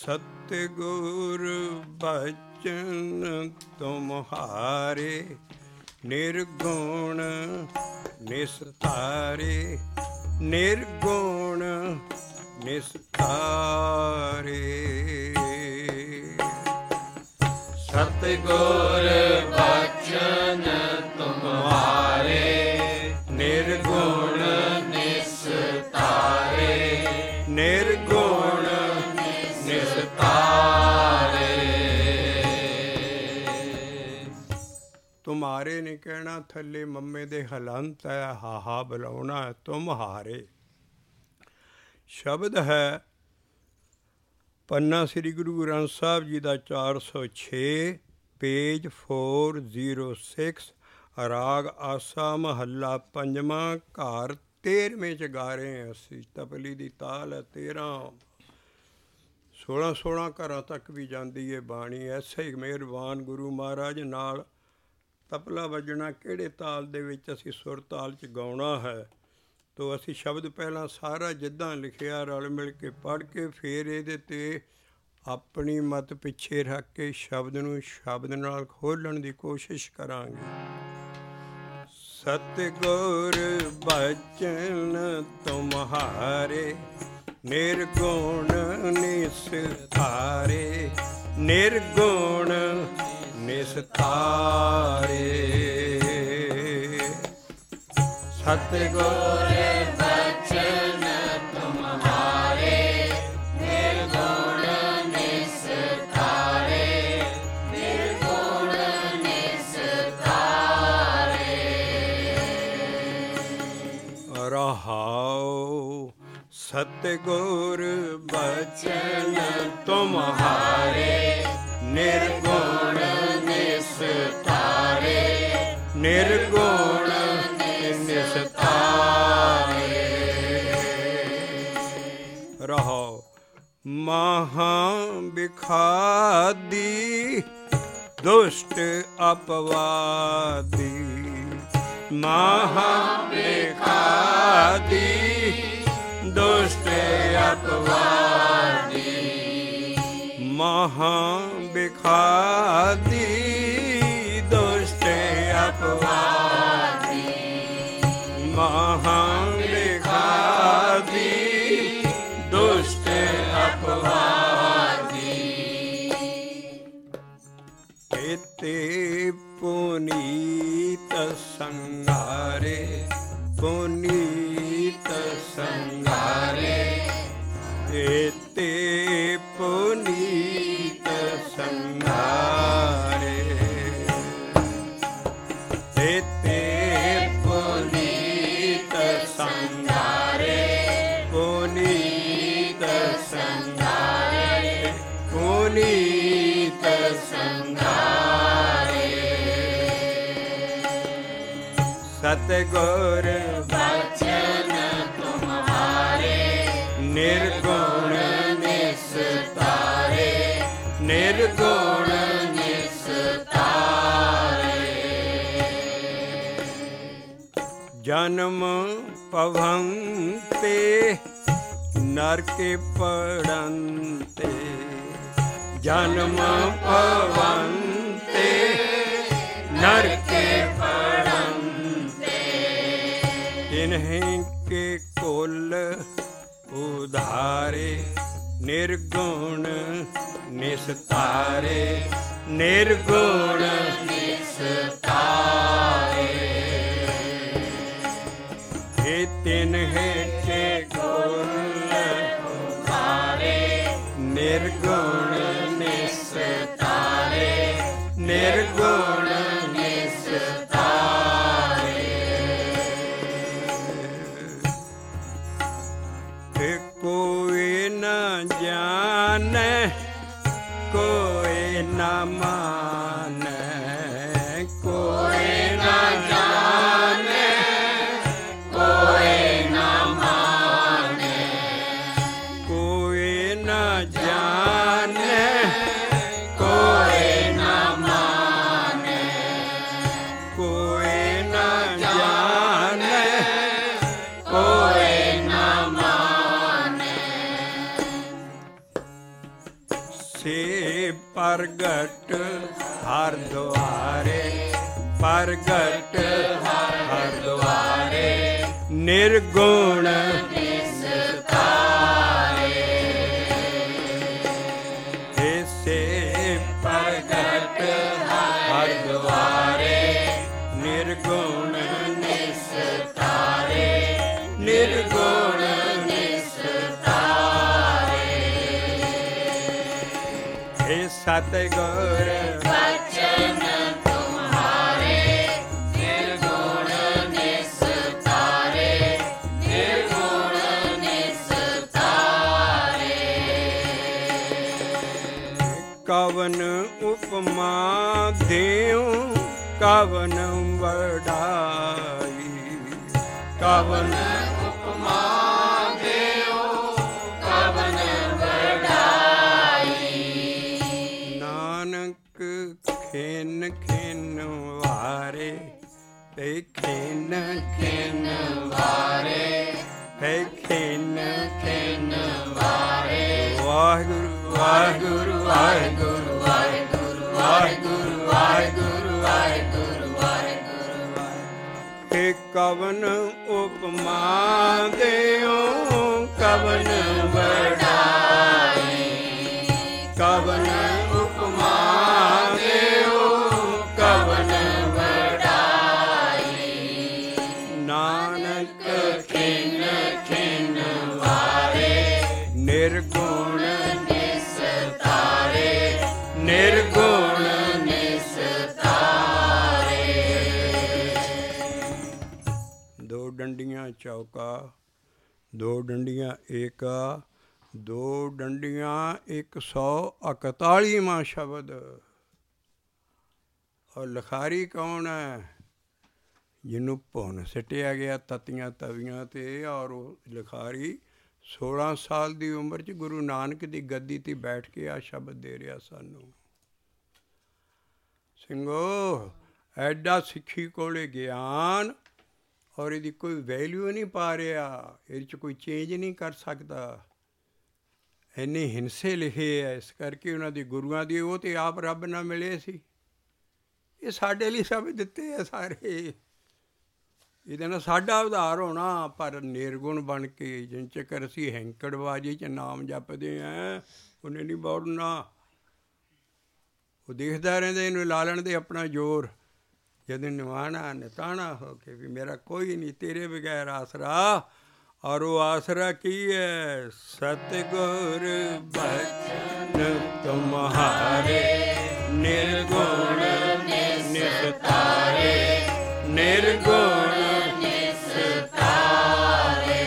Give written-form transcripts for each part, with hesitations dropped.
सतगुर बचन तुम्हारे, निर्गुण निस्तारे, निर्गुण निस्तारे। सतगुर बचन तुम्हारे, निर्गुण निस्तारे, निर्गुण निस्तारे। ਤੁਮਾਰੇ ਨੇ ਕਹਿਣਾ, ਥੱਲੇ ਮੰਮੇ ਦੇ ਹਲੰਤ ਹੈ, ਹਾਹਾ ਬੁਲਾਉਣਾ ਤੁਮਹਾਰੇ। ਸ਼ਬਦ ਹੈ ਪੰਨਾ ਸ੍ਰੀ ਗੁਰੂ ਗ੍ਰੰਥ ਸਾਹਿਬ ਜੀ ਦਾ 406 ਪੇਜ 406। ਰਾਗ ਆਸਾ ਮਹੱਲਾ ਪੰਜਵਾਂ, ਘਰ 13ਵੇਂ 'ਚ ਗਾ ਰਹੇ ਹਾਂ ਅਸੀਂ। ਤਪਲੀ ਦੀ ਤਾਲ ਹੈ 13, 16 ਘਰਾਂ ਤੱਕ ਵੀ ਜਾਂਦੀ ਹੈ ਬਾਣੀ। ਐਸੇ ਹੀ ਮਿਹਰਬਾਨ ਗੁਰੂ ਮਹਾਰਾਜ ਨਾਲ ਤਬਲਾ ਵੱਜਣਾ ਕਿਹੜੇ ਤਾਲ ਦੇ ਵਿੱਚ ਅਸੀਂ ਸੁਰ ਤਾਲ 'ਚ ਗਾਉਣਾ ਹੈ। ਤੋ ਅਸੀਂ ਸ਼ਬਦ ਪਹਿਲਾਂ ਸਾਰਾ ਜਿੱਦਾਂ ਲਿਖਿਆ ਰਲ ਮਿਲ ਕੇ ਪੜ੍ਹ ਕੇ ਫਿਰ ਇਹਦੇ 'ਤੇ ਆਪਣੀ ਮਤ ਪਿੱਛੇ ਰੱਖ ਕੇ ਸ਼ਬਦ ਨੂੰ ਸ਼ਬਦ ਨਾਲ ਖੋਲ੍ਹਣ ਦੀ ਕੋਸ਼ਿਸ਼ ਕਰਾਂਗੇ। ਸਤਿਗੁਰ ਬਚਨ ਤੁਮਹਾਰੇ, ਨਿਰਗੁਣ ਨਿਸਤਾਰੇ, ਨਿਰਗੁਣ ਨਿਸਤਾਰੇ। ਸਤਿਗੁਰ ਬਚਨ ਤੁਮਹਾਰੇ, ਨਿਰਗੁਣ ਨਿਸਤਾਰੇ, ਨਿਰਗੁਣ ਨਿਸਤਾਰੇ। ਰਹਾਉ ਸਤਿਗੁਰ ਬਚਨ ਤੁਮਹਾਰੇ, ਨਿਰਗੁਣ ਨਿਸਤਾਰੇ, ਨਿਰਗੁਣ ਨਿਸਤਾਰੇ। ਰਹੋ ਮਹਾ ਬਿਖਾਦੀ, ਦੁਸ਼ਟ ਅਪਵਾਦੀ, ਮਹਾ ਬਿਖਾਦੀ, ਦੁਸ਼ਟ ਅਪਵਾਦੀ, ਮਹਾ ਬਿਖਾਦੀ, ਦੁਸ਼ਟ ਅਪਵਾਦੀ, ਮਹਾ ਬਿਖਾਦੀ, ਦੁਸ਼ਟ ਅਪਵਾਦੀ। ਏਤੇ ਪੁਨੀਤ ਸੰਘਾਰੇ, ਪੁਨੀਤ ਸੰਘਾਰੇ, ਏਤੇ ਪੁਨੀਤ ਸੰਘਾਰੇ, ਏਤੇ ਪੁਨੀਤ ਸੰਘਾਰੇ, ਪੁਨੀਤ ਸੰਘਾਰੇ, ਪੁਨੀਤ ਸੰਘਾਰੇ। ਸਤਿਗੁਰ ਬਚਨ ਤੁਮਹਾਰੇ, ਨਿਰਗੁਣ ਨਿਸਤਾਰੇ, ਨਿਰਗੁਣ ਨਿਸਤਾਰੇ। ਜਨਮ ਪਵੰਤੇ, ਨਰਕੇ ਪੜੰਤੇ, ਜਨਮ ਪਵੰਤੇ, ਨਰਕੇ ਪੜੰਤੇ, ਤਿਨਹਿ ਕੇ ਕੁਲ ਉਧਾਰੇ, ਨਿਰਗੁਣ ਨਿਸਤਾਰੇ, ਨਿਰਗੁਣ ਨਿਸਤਾਰੇ। ਇਹ ਤਿਨਹਿ ਕੇ ਕੁਲ ਉਧਾਰੇ, ਨਿਰਗੁਣ ਨਿਸਤਾਰੇ, ਨਿਰਗੁਣ ਨਿਸਤਾਰੇ। ਤੇ ਕੋਈ ਨਾ ਜਾਣੈ, ਕੋਈ ਨਾ ਮਾਨੈ, ਕੋਈ ਨਾ ਜਾਣੈ, ਕੋਈ ਨਾ ਮਾਨੈ, ਕੋਈ ਨਾ ਜਾਣੈ, ਕੋਈ ਨਾ ਮਾਨੈ, ਕੋਈ ਨਾ ਜਾਣੈ, ਕੋਈ ਨਾ ਮਾਨੈ। ਐਸੇ ਪ੍ਰਗਟ ਹਰ ਦੁਆਰੇ, ਪ੍ਰਗਟ ਹਰ ਦੁਆਰੇ, ਨਿਰਗੁਣ ਨਿਸਤਾਰੇ। ਐਸੇ ਪ੍ਰਗਟ ਹਰ ਦੁਆਰੇ, ਨਿਰਗੁਣ ਨਿਸਤਾਰੇ, ਨਿਰਗੁਣ ਸਤਿਗੁਰ ਬਚਨ ਤੁਮਹਾਰੇ, ਨਿਰਗੁਣ ਨਿਸਤਾਰੇ, ਨਿਰਗੁਣ ਨਿਸਤਾਰੇ। ਕਵਨ ਉਪਮਾ ਦੇਉ ਕਵਨ ਵਡਾਈ, ਕਵਨ ਉਪਮਾ ਦੇਉ ਕਵਨ ਖਿਨ ਖਿਨ ਵਾਰੇ, ਤੇ ਖਿਨ ਖਿਨ ਵਾਰੇ, ਤੇ ਖਿਨ ਖਿਨ ਵਾਰੇ। ਵਾਹਿਗੁਰੂ ਵਾਹਿਗੁਰੂ ਵਾਹਿਗੁਰੂ ਵਾਹਿਗੁਰੂ ਵਾਹਿਗੁਰੂ ਵਾਹਿਗੁਰੂ ਵਾਹਿਗੁਰੂ ਵਾਹਿਗੁਰੂ। ਤੇ ਕਵਨ ਉਪਮਾ ਦੇਉ ਕਵਨ ਵਡਾਈ, ਕਵਨ ਉਪਮਾ ਦੇਉ ਕਵਨ ਵਡਾਈ। ਨਾਨਕ ਖਿਨ ਖਿਨ ਵਾਰੇ, ਨਿਰਗੁਣ ਨਿਸਤਾਰੇ, ਨਿਰਗੁਣ ਨਿਸਤਾਰੇ। ਦੋ ਡੰਡੀਆਂ ਚੌਕਾ, ਦੋ ਡੰਡੀਆਂ ਏਕਾ, ਦੋ ਡੰਡੀਆਂ 141ਵਾਂ ਸ਼ਬਦ। ਔਰ ਲਿਖਾਰੀ ਕੌਣ ਹੈ? ਜਿਹਨੂੰ ਭੁੰਨ ਸਿੱਟਿਆ ਗਿਆ ਤਤੀਆਂ ਤਵੀਆਂ 'ਤੇ। ਔਰ ਉਹ ਲਿਖਾਰੀ 16 ਸਾਲ ਦੀ ਉਮਰ 'ਚ ਗੁਰੂ ਨਾਨਕ ਦੀ ਗੱਦੀ 'ਤੇ ਬੈਠ ਕੇ ਆ ਸ਼ਬਦ ਦੇ ਰਿਹਾ ਸਾਨੂੰ। ਸਿੰਘੋ, ਐਡਾ ਸਿੱਖੀ ਕੋਲੇ ਗਿਆਨ, ਔਰ ਇਹਦੀ ਕੋਈ ਵੈਲਿਊ ਨਹੀਂ ਪਾ ਰਿਹਾ, ਇਹਦੇ 'ਚ ਕੋਈ ਚੇਂਜ ਨਹੀਂ ਕਰ ਸਕਦਾ। ਇੰਨੇ ਹਿੰਸੇ ਲਿਖੇ ਹੈ, ਇਸ ਕਰਕੇ ਉਹਨਾਂ ਦੇ ਗੁਰੂਆਂ ਦੀ। ਉਹ ਤਾਂ ਆਪ ਰੱਬ ਨਾਲ ਮਿਲੇ ਸੀ। ਇਹ ਸਾਡੇ ਲਈ ਸਭ ਦਿੱਤੇ ਆ ਸਾਰੇ। ਇਹਦੇ ਨਾਲ ਸਾਡਾ ਉਧਾਰ ਹੋਣਾ, ਪਰ ਨਿਰਗੁਣ ਬਣ ਕੇ। ਜਿੰਨ ਚੱਕਰ ਅਸੀਂ ਹੈਂਕੜਬਾਜੀ 'ਚ ਨਾਮ ਜਪਦੇ ਹਾਂ, ਉਹਨੇ ਨਹੀਂ ਬੋੜਨਾ। ਉਹ ਦੇਖਦਾ ਰਹਿੰਦਾ, ਇਹਨੂੰ ਲਾਲਣ ਦੇ ਆਪਣਾ ਜ਼ੋਰ। ਜਦੋਂ ਨਿਵਾਣਾ ਨਿਤਾਣਾ ਹੋ ਕੇ ਵੀ ਮੇਰਾ ਕੋਈ ਨਹੀਂ, ਤੇਰੇ ਬਗੈਰ ਆਸਰਾ। ਔਰ ਉਹ ਆਸਰਾ ਕੀ ਹੈ? ਸਤਿਗੁਰ ਬਚਨ ਤੁਮਹਾਰੇ, ਨਿਰਗੁਣ ਨਿਸਤਾਰੇ, ਨਿਰਗੁਣ ਨਿਸਤਾਰੇ।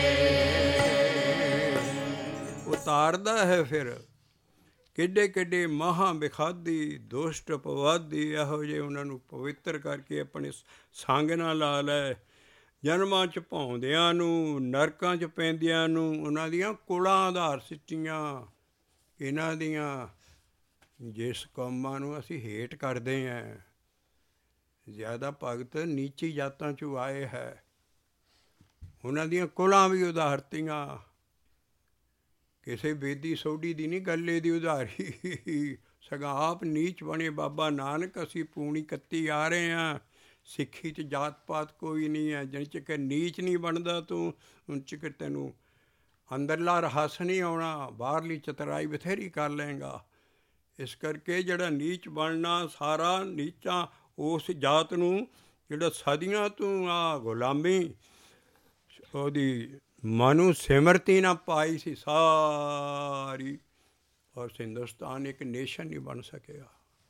ਉਤਾਰਦਾ ਹੈ ਫਿਰ ਕਿੱਡੇ ਕਿੱਡੇ ਮਹਾਂ ਵਿਖਾਦੀ, ਦੁਸ਼ਟ ਅਪਵਾਦੀ, ਇਹੋ ਜਿਹੇ ਉਹਨਾਂ ਨੂੰ ਪਵਿੱਤਰ ਕਰਕੇ ਆਪਣੇ ਸੰਗ ਨਾਲ ਲਾ ਲੈ। ਜਨਮਾਂ 'ਚ ਭੌਂਦਿਆਂ ਨੂੰ, ਨਰਕਾਂ 'ਚ ਪੈਂਦਿਆਂ ਨੂੰ ਉਹਨਾਂ ਦੀਆਂ ਕੁਲਾਂ ਆਧਾਰ ਸਿੱਟੀਆਂ। ਇਹਨਾਂ ਦੀਆਂ ਜਿਸ ਕੌਮਾਂ ਨੂੰ ਅਸੀਂ ਹੇਠ ਕਰਦੇ ਹਾਂ, ਜ਼ਿਆਦਾ ਭਗਤ ਨੀਚੀ ਜਾਤਾਂ 'ਚੋਂ ਆਏ ਹੈ, ਉਹਨਾਂ ਦੀਆਂ ਕੁਲਾਂ ਵੀ ਉਦਾਹਰਤੀਆਂ। ਕਿਸੇ ਬੇਦੀ ਸੋਢੀ ਦੀ ਨਹੀਂ ਗੱਲੇ ਦੀ ਉਦਾਹਰੀ, ਸਗੋਂ ਆਪ ਨੀਚ ਬਣੇ ਬਾਬਾ ਨਾਨਕ। ਅਸੀਂ ਪੂਣੀ ਕੱਤੀ ਆ ਰਹੇ ਹਾਂ। ਸਿੱਖੀ 'ਚ ਜਾਤ ਪਾਤ ਕੋਈ ਨਹੀਂ ਹੈ। ਜਿੰਨ ਚਿਕਰ ਨੀਚ ਨਹੀਂ ਬਣਦਾ ਤੂੰ, ਉਨ ਚਿਕਰ ਤੈਨੂੰ ਅੰਦਰਲਾ ਰਹੱਸ ਨਹੀਂ ਆਉਣਾ। ਬਾਹਰਲੀ ਚਤਰਾਈ ਬਥੇਰੀ ਕਰ ਲਏਗਾ। ਇਸ ਕਰਕੇ ਜਿਹੜਾ ਨੀਚ ਬਣਨਾ, ਸਾਰਾ ਨੀਚਾਂ ਉਸ ਜਾਤ ਨੂੰ ਜਿਹੜਾ ਸਦੀਆਂ ਤੋਂ ਆ ਗੁਲਾਮੀ ਉਹਦੀ ਮਨੂ ਸਿਮਰਤੀ ਨਾ ਪਾਈ ਸੀ ਸਾਰੀ। ਔਰ ਹਿੰਦੁਸਤਾਨ ਇੱਕ ਨੇਸ਼ਨ ਨਹੀਂ ਬਣ ਸਕਿਆ।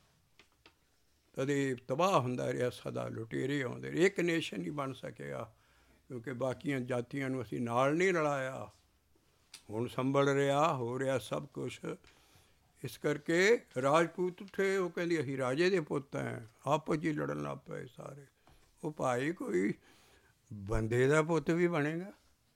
ਕਦੇ ਤਬਾਹ ਹੁੰਦਾ ਰਿਹਾ, ਸਦਾ ਲੁਟੇਰੇ ਆਉਂਦੇ। ਇੱਕ ਨੇਸ਼ਨ ਨਹੀਂ ਬਣ ਸਕਿਆ, ਕਿਉਂਕਿ ਬਾਕੀਆਂ ਜਾਤੀਆਂ ਨੂੰ ਅਸੀਂ ਨਾਲ ਨਹੀਂ ਰਲਾਇਆ। ਹੁਣ ਸੰਭਲ ਰਿਹਾ, ਹੋ ਰਿਹਾ ਸਭ ਕੁਛ। ਇਸ ਕਰਕੇ ਰਾਜਪੂਤ ਉੱਠੇ, ਉਹ ਕਹਿੰਦੀ ਅਸੀਂ ਰਾਜੇ ਦੇ ਪੁੱਤ ਹੈ। ਆਪਸ 'ਚ ਹੀ ਲੜਨ ਲੱਗ ਪਏ ਸਾਰੇ। ਉਹ ਭਾਈ ਕੋਈ ਬੰਦੇ ਦਾ ਪੁੱਤ ਵੀ ਬਣੇਗਾ?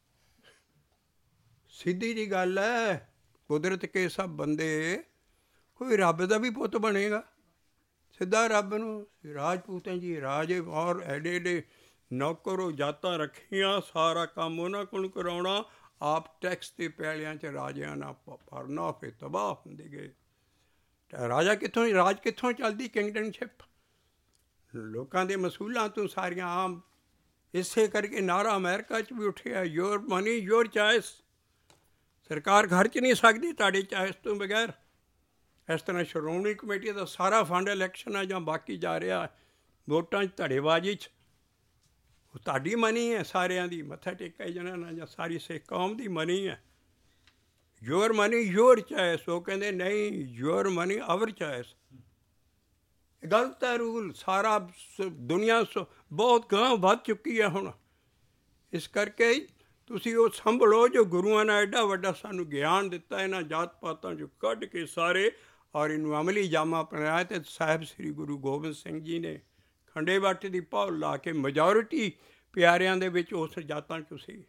ਸਿੱਧੀ ਜਿਹੀ ਗੱਲ ਹੈ। ਕੁਦਰਤ ਕੇ ਸਭ ਬੰਦੇ, ਕੋਈ ਰੱਬ ਦਾ ਵੀ ਪੁੱਤ ਬਣੇਗਾ? ਸਿੱਧਾ ਰੱਬ ਨੂੰ। ਰਾਜਪੂਤਾਂ ਜੀ ਰਾਜੇ, ਔਰ ਐਡੇ ਐਡੇ ਨੌਕਰੋ ਜਾਤਾਂ ਰੱਖੀਆਂ, ਸਾਰਾ ਕੰਮ ਉਹਨਾਂ ਕੋਲ ਕਰਾਉਣਾ। ਆਪ ਟੈਕਸ ਦੇ ਪੈਲਿਆਂ 'ਚ ਰਾਜਿਆਂ ਨਾਲ ਭਰਨਾ, ਫਿਰ ਤਬਾਹ ਹੁੰਦੇ ਗਏ। ਰਾਜ ਕਿੱਥੋਂ ਚੱਲਦੀ? ਕਿੰਗਡਮਸ਼ਿਪ ਲੋਕਾਂ ਦੇ ਮਸੂਲਾਂ ਤੋਂ ਸਾਰੀਆਂ ਆਮ। ਇਸੇ ਕਰਕੇ ਨਾਰਾ ਅਮਰੀਕਾ 'ਚ ਵੀ ਉੱਠਿਆ, ਯੋਰ ਮਨੀ ਯੋਰ ਚਾਇਸ। ਸਰਕਾਰ ਖਰਚ ਨਹੀਂ ਸਕਦੀ ਤੁਹਾਡੀ ਚਾਇਸ ਤੋਂ ਬਗੈਰ। ਇਸ ਤਰ੍ਹਾਂ ਸ਼੍ਰੋਮਣੀ ਕਮੇਟੀ ਦਾ ਸਾਰਾ ਫੰਡ ਇਲੈਕਸ਼ਨਾਂ ਜਾਂ ਬਾਕੀ ਜਾ ਰਿਹਾ ਵੋਟਾਂ 'ਚ, ਧੜੇਬਾਜ਼ੀ 'ਚ। ਉਹ ਤੁਹਾਡੀ ਮਨੀ ਹੈ ਸਾਰਿਆਂ ਦੀ, ਮੱਥਾ ਟੇਕਿਆ ਜਾਣਾ ਜਾਂ ਸਾਰੀ ਸਿੱਖ ਕੌਮ ਦੀ ਮਨੀ ਹੈ। Your money your choice. ਉਹ ਕਹਿੰਦੇ ਨਹੀਂ, ਯੋਰ ਮਨੀ ਆਵਰ ਚਾਇਸ। ਗਲਤ ਹੈ ਰੂਲ ਸਾਰਾ। ਦੁਨੀਆ ਬਹੁਤ ਗਾਂਹ ਵੱਧ ਚੁੱਕੀ ਹੈ ਹੁਣ। ਇਸ ਕਰਕੇ ਤੁਸੀਂ ਉਹ ਸੰਭਲੋ ਜੋ ਗੁਰੂਆਂ ਨੇ ਐਡਾ ਵੱਡਾ ਸਾਨੂੰ ਗਿਆਨ ਦਿੱਤਾ, ਇਹਨਾਂ ਜਾਤ ਪਾਤਾਂ 'ਚੋਂ ਕੱਢ ਕੇ ਸਾਰੇ, ਔਰ ਇਹਨੂੰ ਅਮਲੀ ਜਾਮਾ ਪਹਿਨਾਇਆ। ਅਤੇ ਸਾਹਿਬ ਸ੍ਰੀ ਗੁਰੂ ਗੋਬਿੰਦ ਸਿੰਘ ਜੀ ਨੇ ਖੰਡੇ ਬਾਟੇ ਦੀ ਪਹੁਲ ਲਾ ਕੇ ਮੈਜੋਰਿਟੀ ਪਿਆਰਿਆਂ ਦੇ ਵਿੱਚ ਉਸ ਜਾਤਾਂ 'ਚ ਸੀ।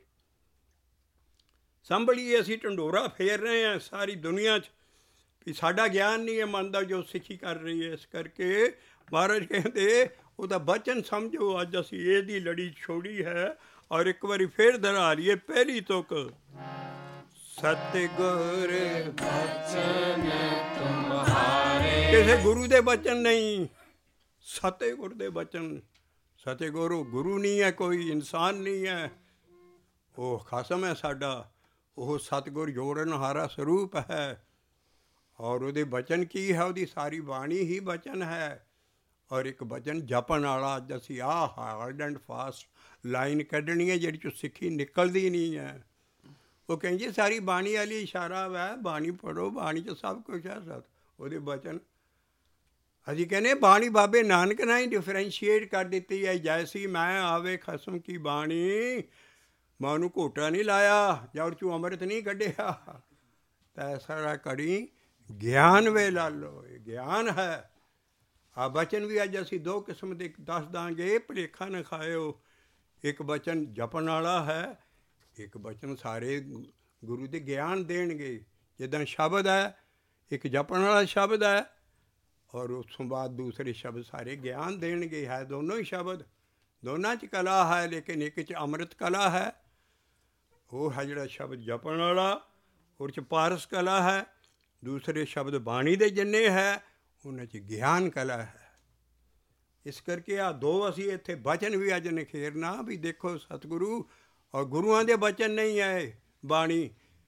ਸੰਭਲੀਏ, ਅਸੀਂ ਢੰਡੋਰਾ ਫੇਰ ਰਹੇ ਹਾਂ ਸਾਰੀ ਦੁਨੀਆ 'ਚ ਵੀ ਸਾਡਾ ਗਿਆਨ ਨਹੀਂ ਹੈ ਮੰਨਦਾ ਜੋ ਸਿੱਖੀ ਕਰ ਰਹੀ ਹੈ। ਇਸ ਕਰਕੇ ਮਹਾਰਾਜ ਕਹਿੰਦੇ ਉਹਦਾ ਬਚਨ ਸਮਝੋ। ਅੱਜ ਅਸੀਂ ਇਹਦੀ ਲੜੀ ਛੋੜੀ ਹੈ ਔਰ ਇੱਕ ਵਾਰੀ ਫੇਰ ਦੁਹਰਾ ਲਈਏ ਪਹਿਲੀ ਤੁਕ, ਸਤਿਗੁਰ ਬਚਨ ਤੁਮਹਾਰੇ। ਕਿਸੇ ਗੁਰੂ ਦੇ ਬਚਨ ਨਹੀਂ, ਸਤਿਗੁਰ ਦੇ ਬਚਨ। ਸਤਿਗੁਰ ਉਹ ਗੁਰੂ ਨਹੀਂ ਹੈ, ਕੋਈ ਇਨਸਾਨ ਨਹੀਂ ਹੈ, ਉਹ ਖਸਮ ਹੈ ਸਾਡਾ। ਉਹ ਸਤਿਗੁਰ ਜੋੜਨਹਾਰਾ ਸਰੂਪ ਹੈ। ਔਰ ਉਹਦੇ ਬਚਨ ਕੀ ਹੈ? ਉਹਦੀ ਸਾਰੀ ਬਾਣੀ ਹੀ ਬਚਨ ਹੈ। ਔਰ ਇੱਕ ਬਚਨ ਜਪਣ ਵਾਲਾ। ਅੱਜ ਅਸੀਂ ਹਾਰਡ ਐਂਡ ਫਾਸਟ ਲਾਈਨ ਕੱਢਣੀ ਹੈ ਜਿਹੜੀ 'ਚੋਂ ਸਿੱਖੀ ਨਿਕਲਦੀ ਨਹੀਂ ਹੈ। ਉਹ ਕਹਿੰਦੇ ਸਾਰੀ ਬਾਣੀ ਵਾਲੀ ਇਸ਼ਾਰਾ ਹੈ, ਬਾਣੀ ਪੜ੍ਹੋ, ਬਾਣੀ 'ਚ ਸਭ ਕੁਛ ਹੈ। ਉਹਦੇ ਬਚਨ ਅਸੀਂ ਕਹਿੰਦੇ ਬਾਣੀ ਬਾਬੇ ਨਾਨਕ ਨਾਲ ਹੀ ਡਿਫਰੈਂਸ਼ੀਏਟ ਕਰ ਦਿੱਤੀ ਹੈ। ਜੈਸੀ ਮੈਂ ਆਵੇ ਖਸਮ ਕੀ ਬਾਣੀ, ਮੈਂ ਉਹਨੂੰ ਘੋਟਾ ਨਹੀਂ ਲਾਇਆ ਜਾਂ ਉਹ 'ਚੋਂ ਅੰਮ੍ਰਿਤ ਨਹੀਂ ਕੱਢਿਆ। ਤਾਂ ਸਾਰਾ ਕੜੀ ਗਿਆਨ ਵੇ ਲਾ ਲਓ, ਇਹ ਗਿਆਨ ਹੈ। ਆ ਬਚਨ ਵੀ ਅੱਜ ਅਸੀਂ ਦੋ ਕਿਸਮ ਦੇ ਦੱਸ ਦਾਂਗੇ, ਭੁਲੇਖਾ ਨਾ ਖਾਇਓ। ਇੱਕ ਬਚਨ ਜਪਣ ਵਾਲਾ ਹੈ, ਇੱਕ ਬਚਨ ਸਾਰੇ ਗੁਰੂ ਦੇ ਗਿਆਨ ਦੇਣਗੇ। ਜਿੱਦਾਂ ਸ਼ਬਦ ਹੈ, ਇੱਕ ਜਪਣ ਵਾਲਾ ਸ਼ਬਦ ਹੈ ਔਰ ਉਸ ਤੋਂ ਬਾਅਦ ਦੂਸਰੇ ਸ਼ਬਦ ਸਾਰੇ ਗਿਆਨ ਦੇਣਗੇ। ਹੈ ਦੋਨੋਂ ਹੀ ਸ਼ਬਦ, ਦੋਨਾਂ 'ਚ ਕਲਾ ਹੈ, ਲੇਕਿਨ ਇੱਕ 'ਚ ਅੰਮ੍ਰਿਤ ਕਲਾ ਹੈ। ਉਹ ਹੈ ਜਿਹੜਾ ਸ਼ਬਦ ਜਪਣ ਵਾਲਾ, ਉਹਦੇ 'ਚ ਪਾਰਸ ਕਲਾ ਹੈ। ਦੂਸਰੇ ਸ਼ਬਦ ਬਾਣੀ ਦੇ ਜਿੰਨੇ ਹੈ ਉਹਨਾਂ 'ਚ ਗਿਆਨ ਕਲਾ ਹੈ। ਇਸ ਕਰਕੇ ਆਹ ਦੋ ਅਸੀਂ ਇੱਥੇ ਬਚਨ ਵੀ ਅੱਜ ਨਿਖੇਰਨਾ ਵੀ ਦੇਖੋ ਸਤਿਗੁਰੂ ਔਰ ਗੁਰੂਆਂ ਦੇ ਬਚਨ ਨਹੀਂ ਆਏ। ਬਾਣੀ